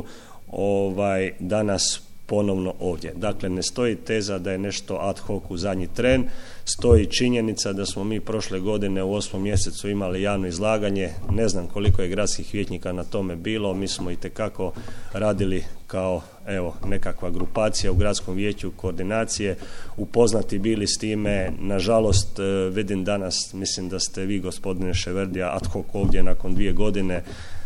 danas ponovno ovdje. Dakle, ne stoji teza da je nešto ad hoc u zadnji tren, stoji činjenica da smo mi prošle godine u 8. mjesecu imali javno izlaganje, ne znam koliko je gradskih vijećnika na tome bilo, mi smo itekako radili kao nekakva grupacija u gradskom vijeću koordinacije, upoznati bili s time, nažalost vidim danas, mislim da ste vi gospodine Ševerdija ad hoc ovdje nakon 2 godine,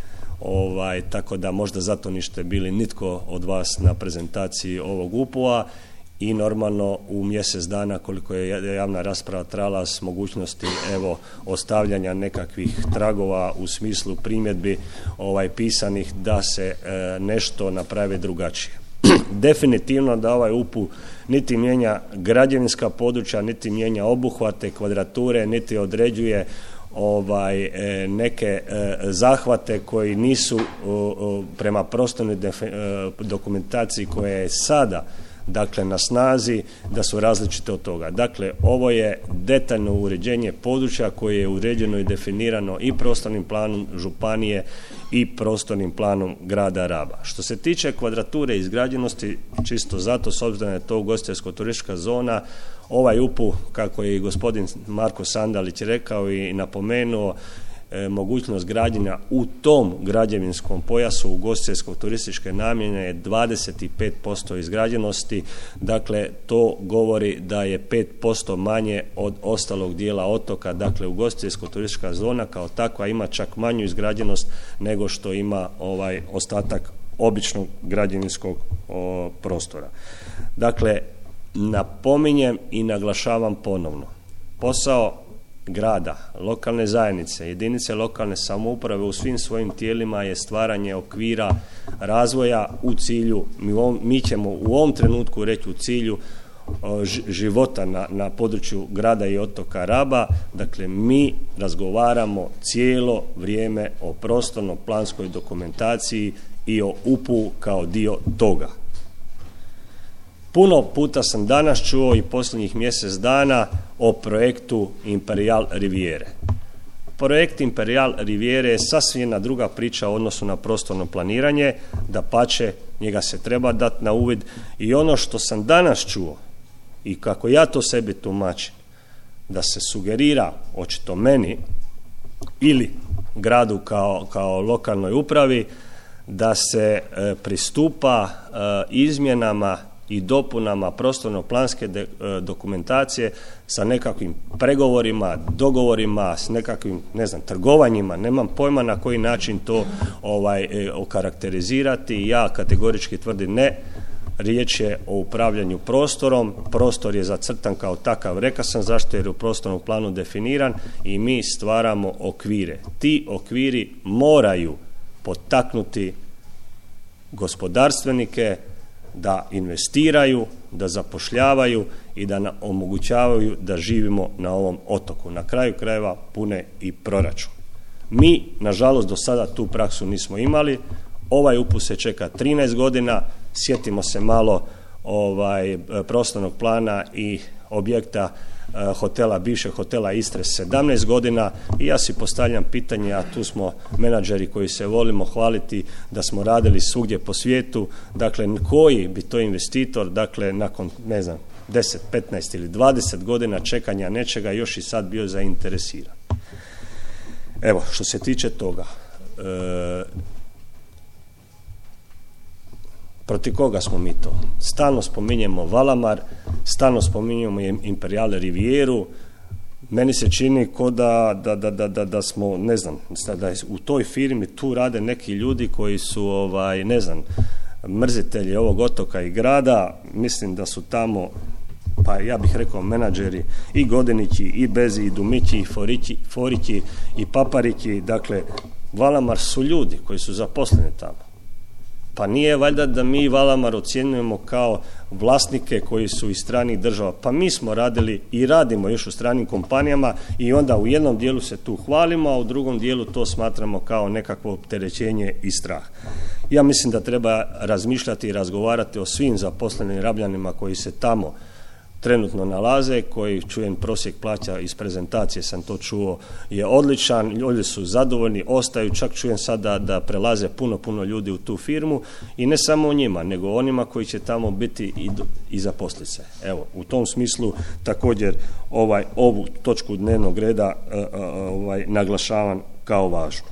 tako da možda zato niste bili nitko od vas na prezentaciji ovog UPU-a i normalno u mjesec dana koliko je javna rasprava trajala s mogućnosti ostavljanja nekakvih tragova u smislu primjedbi pisanih da se nešto napravi drugačije. Definitivno da ovaj UPU niti mijenja građevinska područja, niti mijenja obuhvate, kvadrature, niti određuje neke zahvate koji nisu prema prostornoj dokumentaciji koja je sada dakle na snazi, da su različite od toga. Dakle, ovo je detaljno uređenje područja koje je uređeno i definirano i prostornim planom županije i prostornim planom grada Raba. Što se tiče kvadrature izgrađenosti, čisto zato, s obzirom da je to ugostiteljsko-turistička zona, ovaj UPU, kako je i gospodin Marko Sandalić rekao i napomenuo, mogućnost građenja u tom građevinskom pojasu ugostiteljsko-turističke namjene je 25% izgrađenosti, dakle to govori da je 5% manje od ostalog dijela otoka, dakle ugostiteljsko-turistička zona kao takva ima čak manju izgrađenost nego što ima ostatak običnog građevinskog prostora. Dakle, napominjem i naglašavam ponovno, posao grada, lokalne zajednice, jedinice lokalne samouprave u svim svojim tijelima je stvaranje okvira razvoja u cilju, mi ćemo u ovom trenutku reći u cilju života na području grada i otoka Raba. Dakle, mi razgovaramo cijelo vrijeme o prostorno-planskoj dokumentaciji i o UP-u kao dio toga. Puno puta sam danas čuo i posljednjih mjesec dana o projektu Imperial Riviere. Projekt Imperial Riviere je sasvim jedna druga priča u odnosu na prostorno planiranje, dapače, njega se treba dati na uvid i ono što sam danas čuo i kako ja to sebi tumačim, da se sugerira, očito meni ili gradu kao lokalnoj upravi, da se pristupa izmjenama i dopunama prostorno-planske dokumentacije sa nekakvim pregovorima, dogovorima, s nekakvim, trgovanjima, nemam pojma na koji način to okarakterizirati. Ja kategorički tvrdim ne, riječ je o upravljanju prostorom, prostor je zacrtan kao takav, rekao sam zašto jer je u prostornom planu definiran i mi stvaramo okvire. Ti okviri moraju potaknuti gospodarstvenike da investiraju, da zapošljavaju i da nam omogućavaju da živimo na ovom otoku. Na kraju krajeva pune i proračun. Mi, nažalost, do sada tu praksu nismo imali. Ovaj upus se čeka 13 godina. Sjetimo se malo prostornog plana i objekta hotela, bivšeg hotela Istre 17 godina i ja si postavljam pitanje, a tu smo menadžeri koji se volimo hvaliti da smo radili svugdje po svijetu, dakle koji bi to investitor, dakle nakon 10, 15 ili 20 godina čekanja nečega još i sad bio zainteresiran. Evo, što se tiče toga, protiv koga smo mi to? Stalno spominjemo Valamar, stalno spominjemo Imperial Rivieru. Meni se čini ko da smo, da je u toj firmi tu rade neki ljudi koji su, mrzitelji ovog otoka i grada. Mislim da su tamo, pa ja bih rekao, menadžeri i Godinići, i Bezi, i Dumići, i Forići, i Paparići. Dakle, Valamar su ljudi koji su zaposleni tamo. Pa nije valjda da mi Valamar ocjenjujemo kao vlasnike koji su iz stranih država. Pa mi smo radili i radimo još u stranim kompanijama i onda u jednom dijelu se tu hvalimo, a u drugom dijelu to smatramo kao nekakvo opterećenje i strah. Ja mislim da treba razmišljati i razgovarati o svim zaposlenim Rabljanima koji se tamo trenutno nalaze, koji čujem prosjek plaća iz prezentacije, sam to čuo, je odličan, ljudi su zadovoljni, ostaju, čak čujem sad da prelaze puno ljudi u tu firmu i ne samo o njima, nego onima koji će tamo biti i zaposliti se. Evo, u tom smislu također ovu točku dnevnog reda naglašavam kao važnu.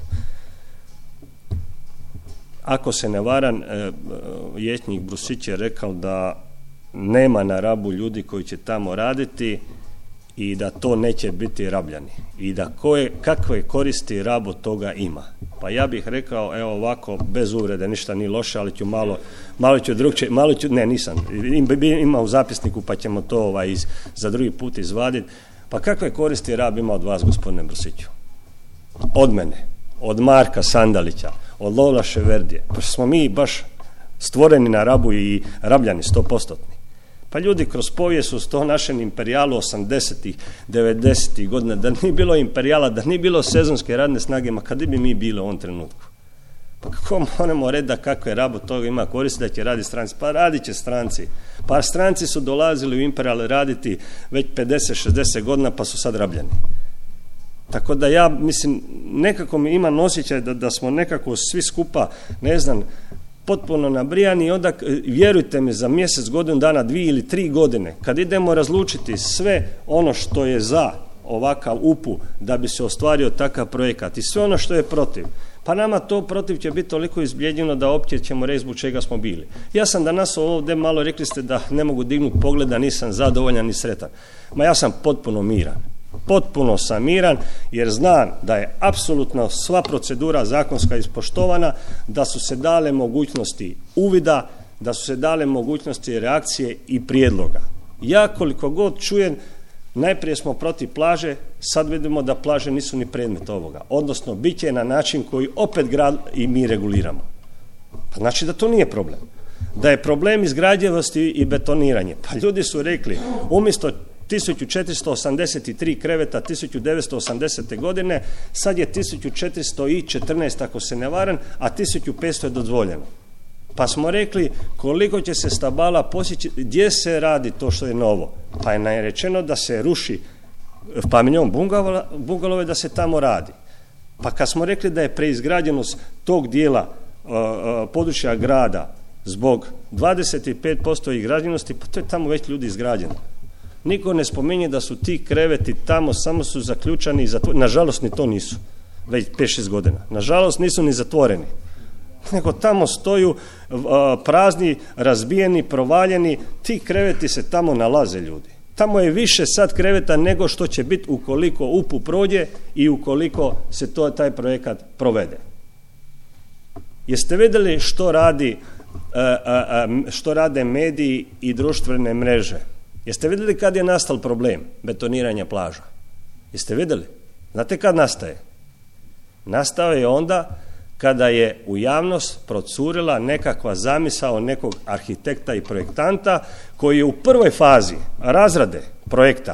Ako se ne varam, vijećnik Brusić je rekao da nema na Rabu ljudi koji će tamo raditi i da to neće biti Rabljani i da kakve koristi Rab od toga ima. Pa ja bih rekao, evo ovako, bez uvrede, ništa ni loše, ali ću malo ću drugčije, ne nisam, ima u zapisniku pa ćemo to za drugi put izvaditi. Pa kakve koristi Rab ima od vas, gospodine Brusiću? Od mene, od Marka Sandalića, od Lola Ševerdije. Pa smo mi baš stvoreni na Rabu i Rabljani 100%. Pa ljudi kroz povijest su to našem imperijalu 80-ih, 90-ih godina, da nije bilo imperijala, da nije bilo sezonske radne snage, ma kada bi mi bili u ovom trenutku? Pa kako moramo reći da kakve Rab od toga ima koristi da će raditi stranci? Pa radit će stranci. Pa stranci su dolazili u imperijal raditi već 50-60 godina pa su sad Rabljani. Tako da ja mislim, nekako mi imam osjećaj da smo nekako svi skupa, potpuno nabrijani i onda, vjerujte mi, za mjesec, godinu dana, 2 ili 3 godine, kad idemo razlučiti sve ono što je za ovakav UPU da bi se ostvario takav projekat i sve ono što je protiv. Pa nama to protiv će biti toliko izbljeđeno da opće ćemo reći zbog čega smo bili. Ja sam danas ovdje malo, rekli ste da ne mogu dignuti pogleda, nisam zadovoljan ni sretan. Ma ja sam potpuno miran. Potpuno sam miran jer znam da je apsolutno sva procedura zakonska ispoštovana, da su se dale mogućnosti uvida, da su se dale mogućnosti reakcije i prijedloga. Ja koliko god čujem, najprije smo protiv plaže, sad vidimo da plaže nisu ni predmet ovoga. Odnosno, bit će na način koji opet grad i mi reguliramo. Pa znači da to nije problem. Da je problem izgrađenosti i betoniranje. Pa ljudi su rekli, umjesto 1483 kreveta 1980. godine, sad je 1414 ako se ne varam, a 1500 je dozvoljeno. Pa smo rekli koliko će se stabala posjeći, gdje se radi to što je novo. Pa je narečeno da se ruši paviljon bungalove, da se tamo radi. Pa kad smo rekli da je preizgrađenost tog dijela područja grada zbog 25% izgrađenosti, pa to je tamo već ljudi izgrađeno. Niko ne spominje da su ti kreveti tamo, samo su zaključani i zatvoreni. Nažalost ni to nisu, već 5-6 godina. Nažalost nisu ni zatvoreni. Nego tamo stoju prazni, razbijeni, provaljeni, ti kreveti se tamo nalaze ljudi. Tamo je više sad kreveta nego što će biti ukoliko UPU prođe i ukoliko se taj projekat provede. Jeste vidjeli što rade mediji i društvene mreže? Jeste vidjeli kad je nastal problem betoniranja plaža? Jeste vidjeli? Znate kad nastaje? Nastao je onda kada je u javnost procurila nekakva zamisao nekog arhitekta i projektanta koji je u prvoj fazi razrade projekta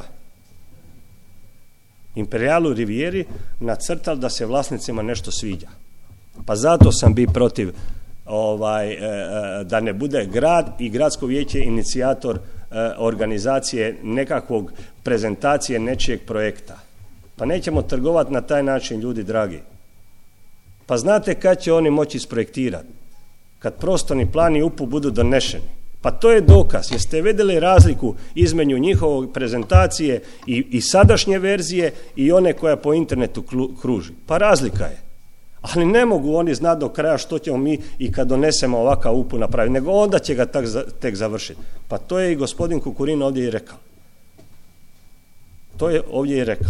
Imperialu Rivieri nacrtal da se vlasnicima nešto sviđa. Pa zato sam bio protiv da ne bude grad i gradsko vijeće inicijator organizacije nekakvog prezentacije nečijeg projekta. Pa nećemo trgovati na taj način, ljudi dragi. Pa znate kad će oni moći isprojektirati? Kad prostorni plan i UPU budu donešeni. Pa to je dokaz. Jeste vidjeli razliku između njihove prezentacije i sadašnje verzije i one koja po internetu kruži? Pa razlika je. Ali ne mogu oni znati do kraja što ćemo mi i kad donesemo ovakav UPU napraviti, nego onda će ga tek završiti. Pa to je i gospodin Kukurin ovdje i rekao. To je ovdje i rekao.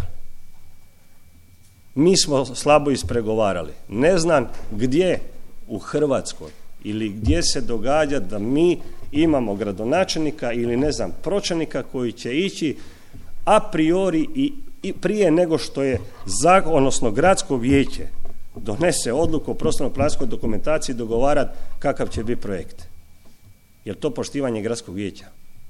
Mi smo slabo ispregovarali. Ne znam gdje u Hrvatskoj ili gdje se događa da mi imamo gradonačelnika ili ne znam pročelnika koji će ići a priori i prije nego što je odnosno gradsko vijeće donese odluku o prostorno-planskoj dokumentaciji dogovarati kakav će biti projekt. Je li to poštivanje gradskog vijeća?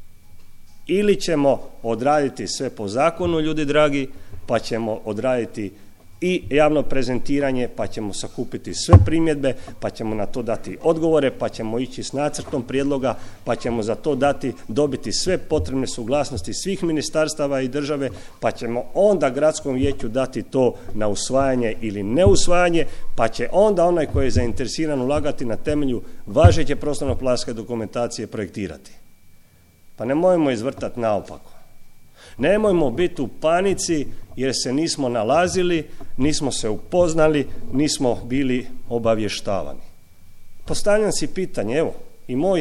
Ili ćemo odraditi sve po zakonu, ljudi dragi, pa ćemo odraditi i javno prezentiranje, pa ćemo sakupiti sve primjedbe, pa ćemo na to dati odgovore, pa ćemo ići s nacrtom prijedloga, pa ćemo za to dobiti sve potrebne suglasnosti svih ministarstava i države, pa ćemo onda gradskom vijeću dati to na usvajanje ili neusvajanje, pa će onda onaj koji je zainteresiran ulagati na temelju važeće prostorno-planske dokumentacije projektirati. Pa nemojmo izvrtati naopako. Nemojmo biti u panici jer se nismo nalazili, nismo se upoznali, nismo bili obavještavani. Postavljam si pitanje, evo, i moj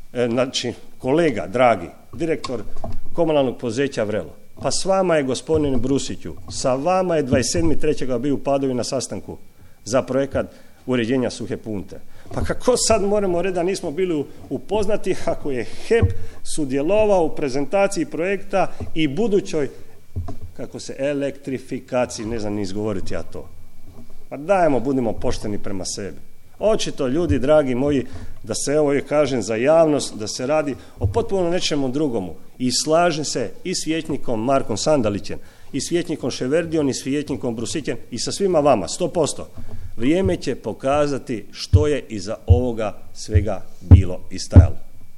kolega, dragi, direktor komunalnog poduzeća Vrelo, pa s vama je gospodine Brusiću, sa vama je 27.3. bio u Padovi na sastanku za projekat uređenja Suhe Punte. Pa kako sad moramo reći da nismo bili upoznati ako je HEP sudjelovao u prezentaciji projekta i budućoj elektrifikaciji, ne znam ni izgovoriti ja to. Pa dajmo, budimo pošteni prema sebi. Očito, ljudi dragi moji, da se evo kažem za javnost, da se radi o potpuno nečemu drugomu. I slažem se i s vijećnikom Markom Sandalićem, i s vijećnikom Ševerdijom, i s vijećnikom Brusićem, i sa svima vama, 100%. Vrijeme će pokazati što je iza ovoga svega bilo i stajalo.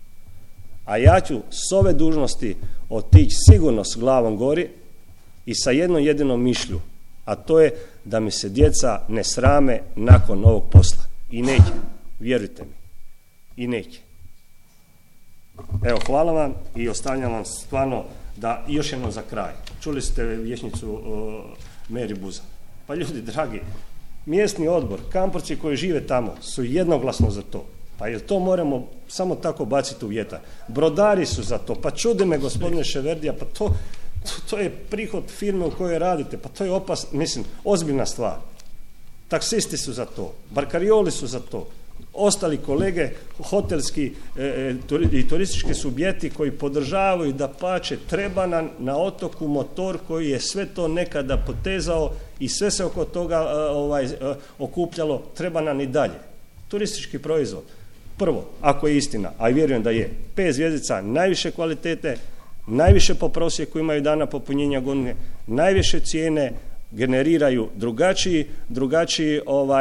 A ja ću s ove dužnosti otići sigurno s glavom gori i sa jednom jedinom mišlju, a to je da mi se djeca ne srame nakon ovog posla. I neće, vjerujte mi, i neće. Evo, hvala vam i ostavljam vam stvarno da još jednom za kraj. Čuli ste vijećnicu Meri Buza. Pa ljudi dragi, mjesni odbor, kamporci koji žive tamo su jednoglasno za to. Pa jel to moramo samo tako baciti u vjetar? Brodari su za to. Pa čudi me, gospodine Ševerdija, pa to je prihod firme u kojoj radite. Pa to je ozbiljna stvar. Taksisti su za to. Barkarioli su za to. Ostali kolege, hotelski i turistički subjekti koji podržavaju da pače, treba nam na otoku motor koji je sve to nekada potezao i sve se oko toga okupljalo, treba nam i dalje. Turistički proizvod. Prvo, ako je istina, a i vjerujem da je, 5 zvjezdica najviše kvalitete, najviše po prosjeku imaju dana popunjenja godine, najviše cijene, generiraju drugačiji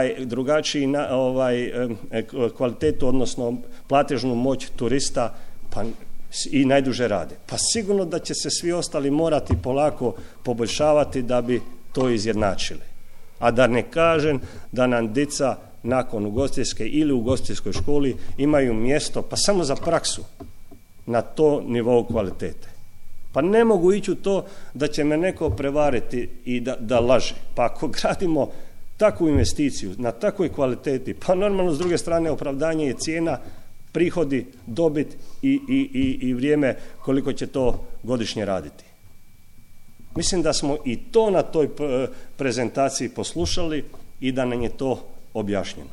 kvalitetu, odnosno platežnu moć turista, pa i najduže rade. Pa sigurno da će se svi ostali morati polako poboljšavati da bi to izjednačili. A da ne kažem da nam dica nakon ugostiteljske ili ugostiteljskoj školi imaju mjesto, pa samo za praksu, na to nivou kvalitete. Pa ne mogu ići u to da će me neko prevariti i da laže. Pa ako gradimo takvu investiciju na takvoj kvaliteti, pa normalno s druge strane opravdanje je cijena, prihodi, dobit i vrijeme koliko će to godišnje raditi. Mislim da smo i to na toj prezentaciji poslušali i da nam je to objašnjeno.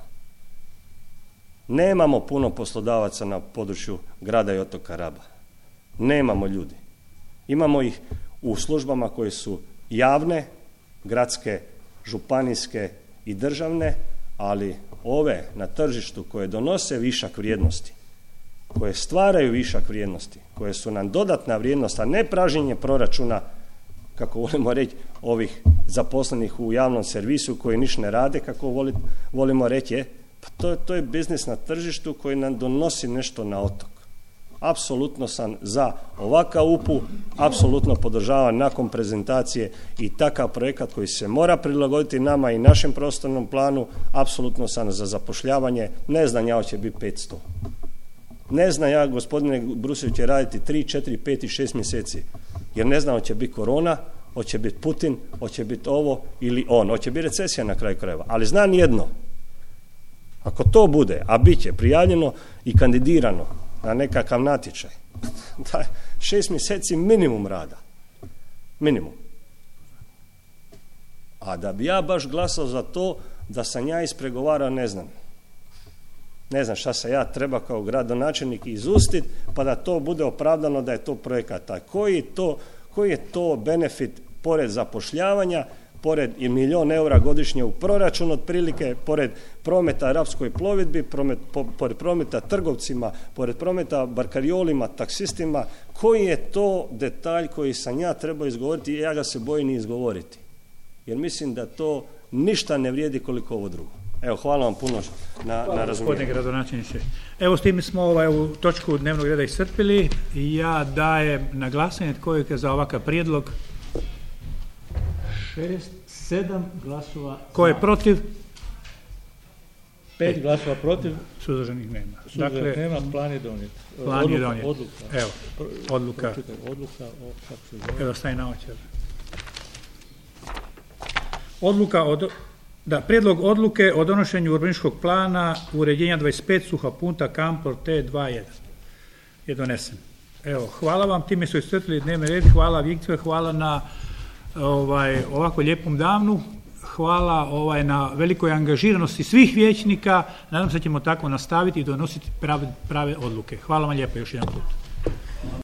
Nemamo puno poslodavaca na području grada i otoka Raba. Nemamo ljudi. Imamo ih u službama koje su javne, gradske, županijske i državne, ali ove na tržištu koje donose višak vrijednosti, koje stvaraju višak vrijednosti, koje su nam dodatna vrijednost, a ne pražnjenje proračuna, kako volimo reći, ovih zaposlenih u javnom servisu koji ništa ne rade, kako volimo reći, pa to je biznis na tržištu koji nam donosi nešto na otok. Apsolutno sam za ovakav UPU, apsolutno podržavam nakon prezentacije i takav projekat koji se mora prilagoditi nama i našem prostornom planu, apsolutno sam za zapošljavanje, ne znam ja hoće biti 500. Ne znam ja, gospodine Brusić, će raditi 3, 4, 5 i 6 mjeseci, jer ne znam hoće biti korona, hoće biti Putin, hoće biti ovo ili on, hoće biti recesija na kraju krajeva, ali znam jedno, ako to bude, a bit će prijavljeno i kandidirano na nekakav natječaj, da 6 mjeseci minimum rada. Minimum. A da bi ja baš glasao za to da sam ja ispregovarao, ne znam šta se ja treba kao gradonačelnik izustiti, pa da to bude opravdano da je to projekat taj. Koji je to benefit pored zapošljavanja, pored i 1 milijun eura godišnje u proračun otprilike, pored prometa rapskoj plovidbi, pored prometa trgovcima, pored prometa barkariolima, taksistima, koji je to detalj koji sam ja trebao izgovoriti i ja ga se bojim ni izgovoriti. Jer mislim da to ništa ne vrijedi koliko ovo drugo. Evo, hvala vam puno na razumijevanju. Gospodine gradonačelniče. Evo, s time smo ovu točku dnevnog reda iscrpili i ja dajem na glasanje tko je za ovakav prijedlog. 7 glasova. Ko je protiv? 5 glasova protiv. Suzdržanih nema. Dakle, nema, plan je donijet. Plan je donijet. Odluka. Evo, odluka. Odluka o, kako se zove? Evo, staje na očer. Prijedlog odluke o donošenju urbanističkog plana uređenja 25 Suha Punta Kampor T21 je donesen. Evo, hvala vam, time su iscrpili dnevni red, hvala Viktor, hvala na ovako lijepom danu, hvala na velikoj angažiranosti svih vijećnika, nadam se da ćemo tako nastaviti i donositi prave odluke. Hvala vam lijepo još jedan put.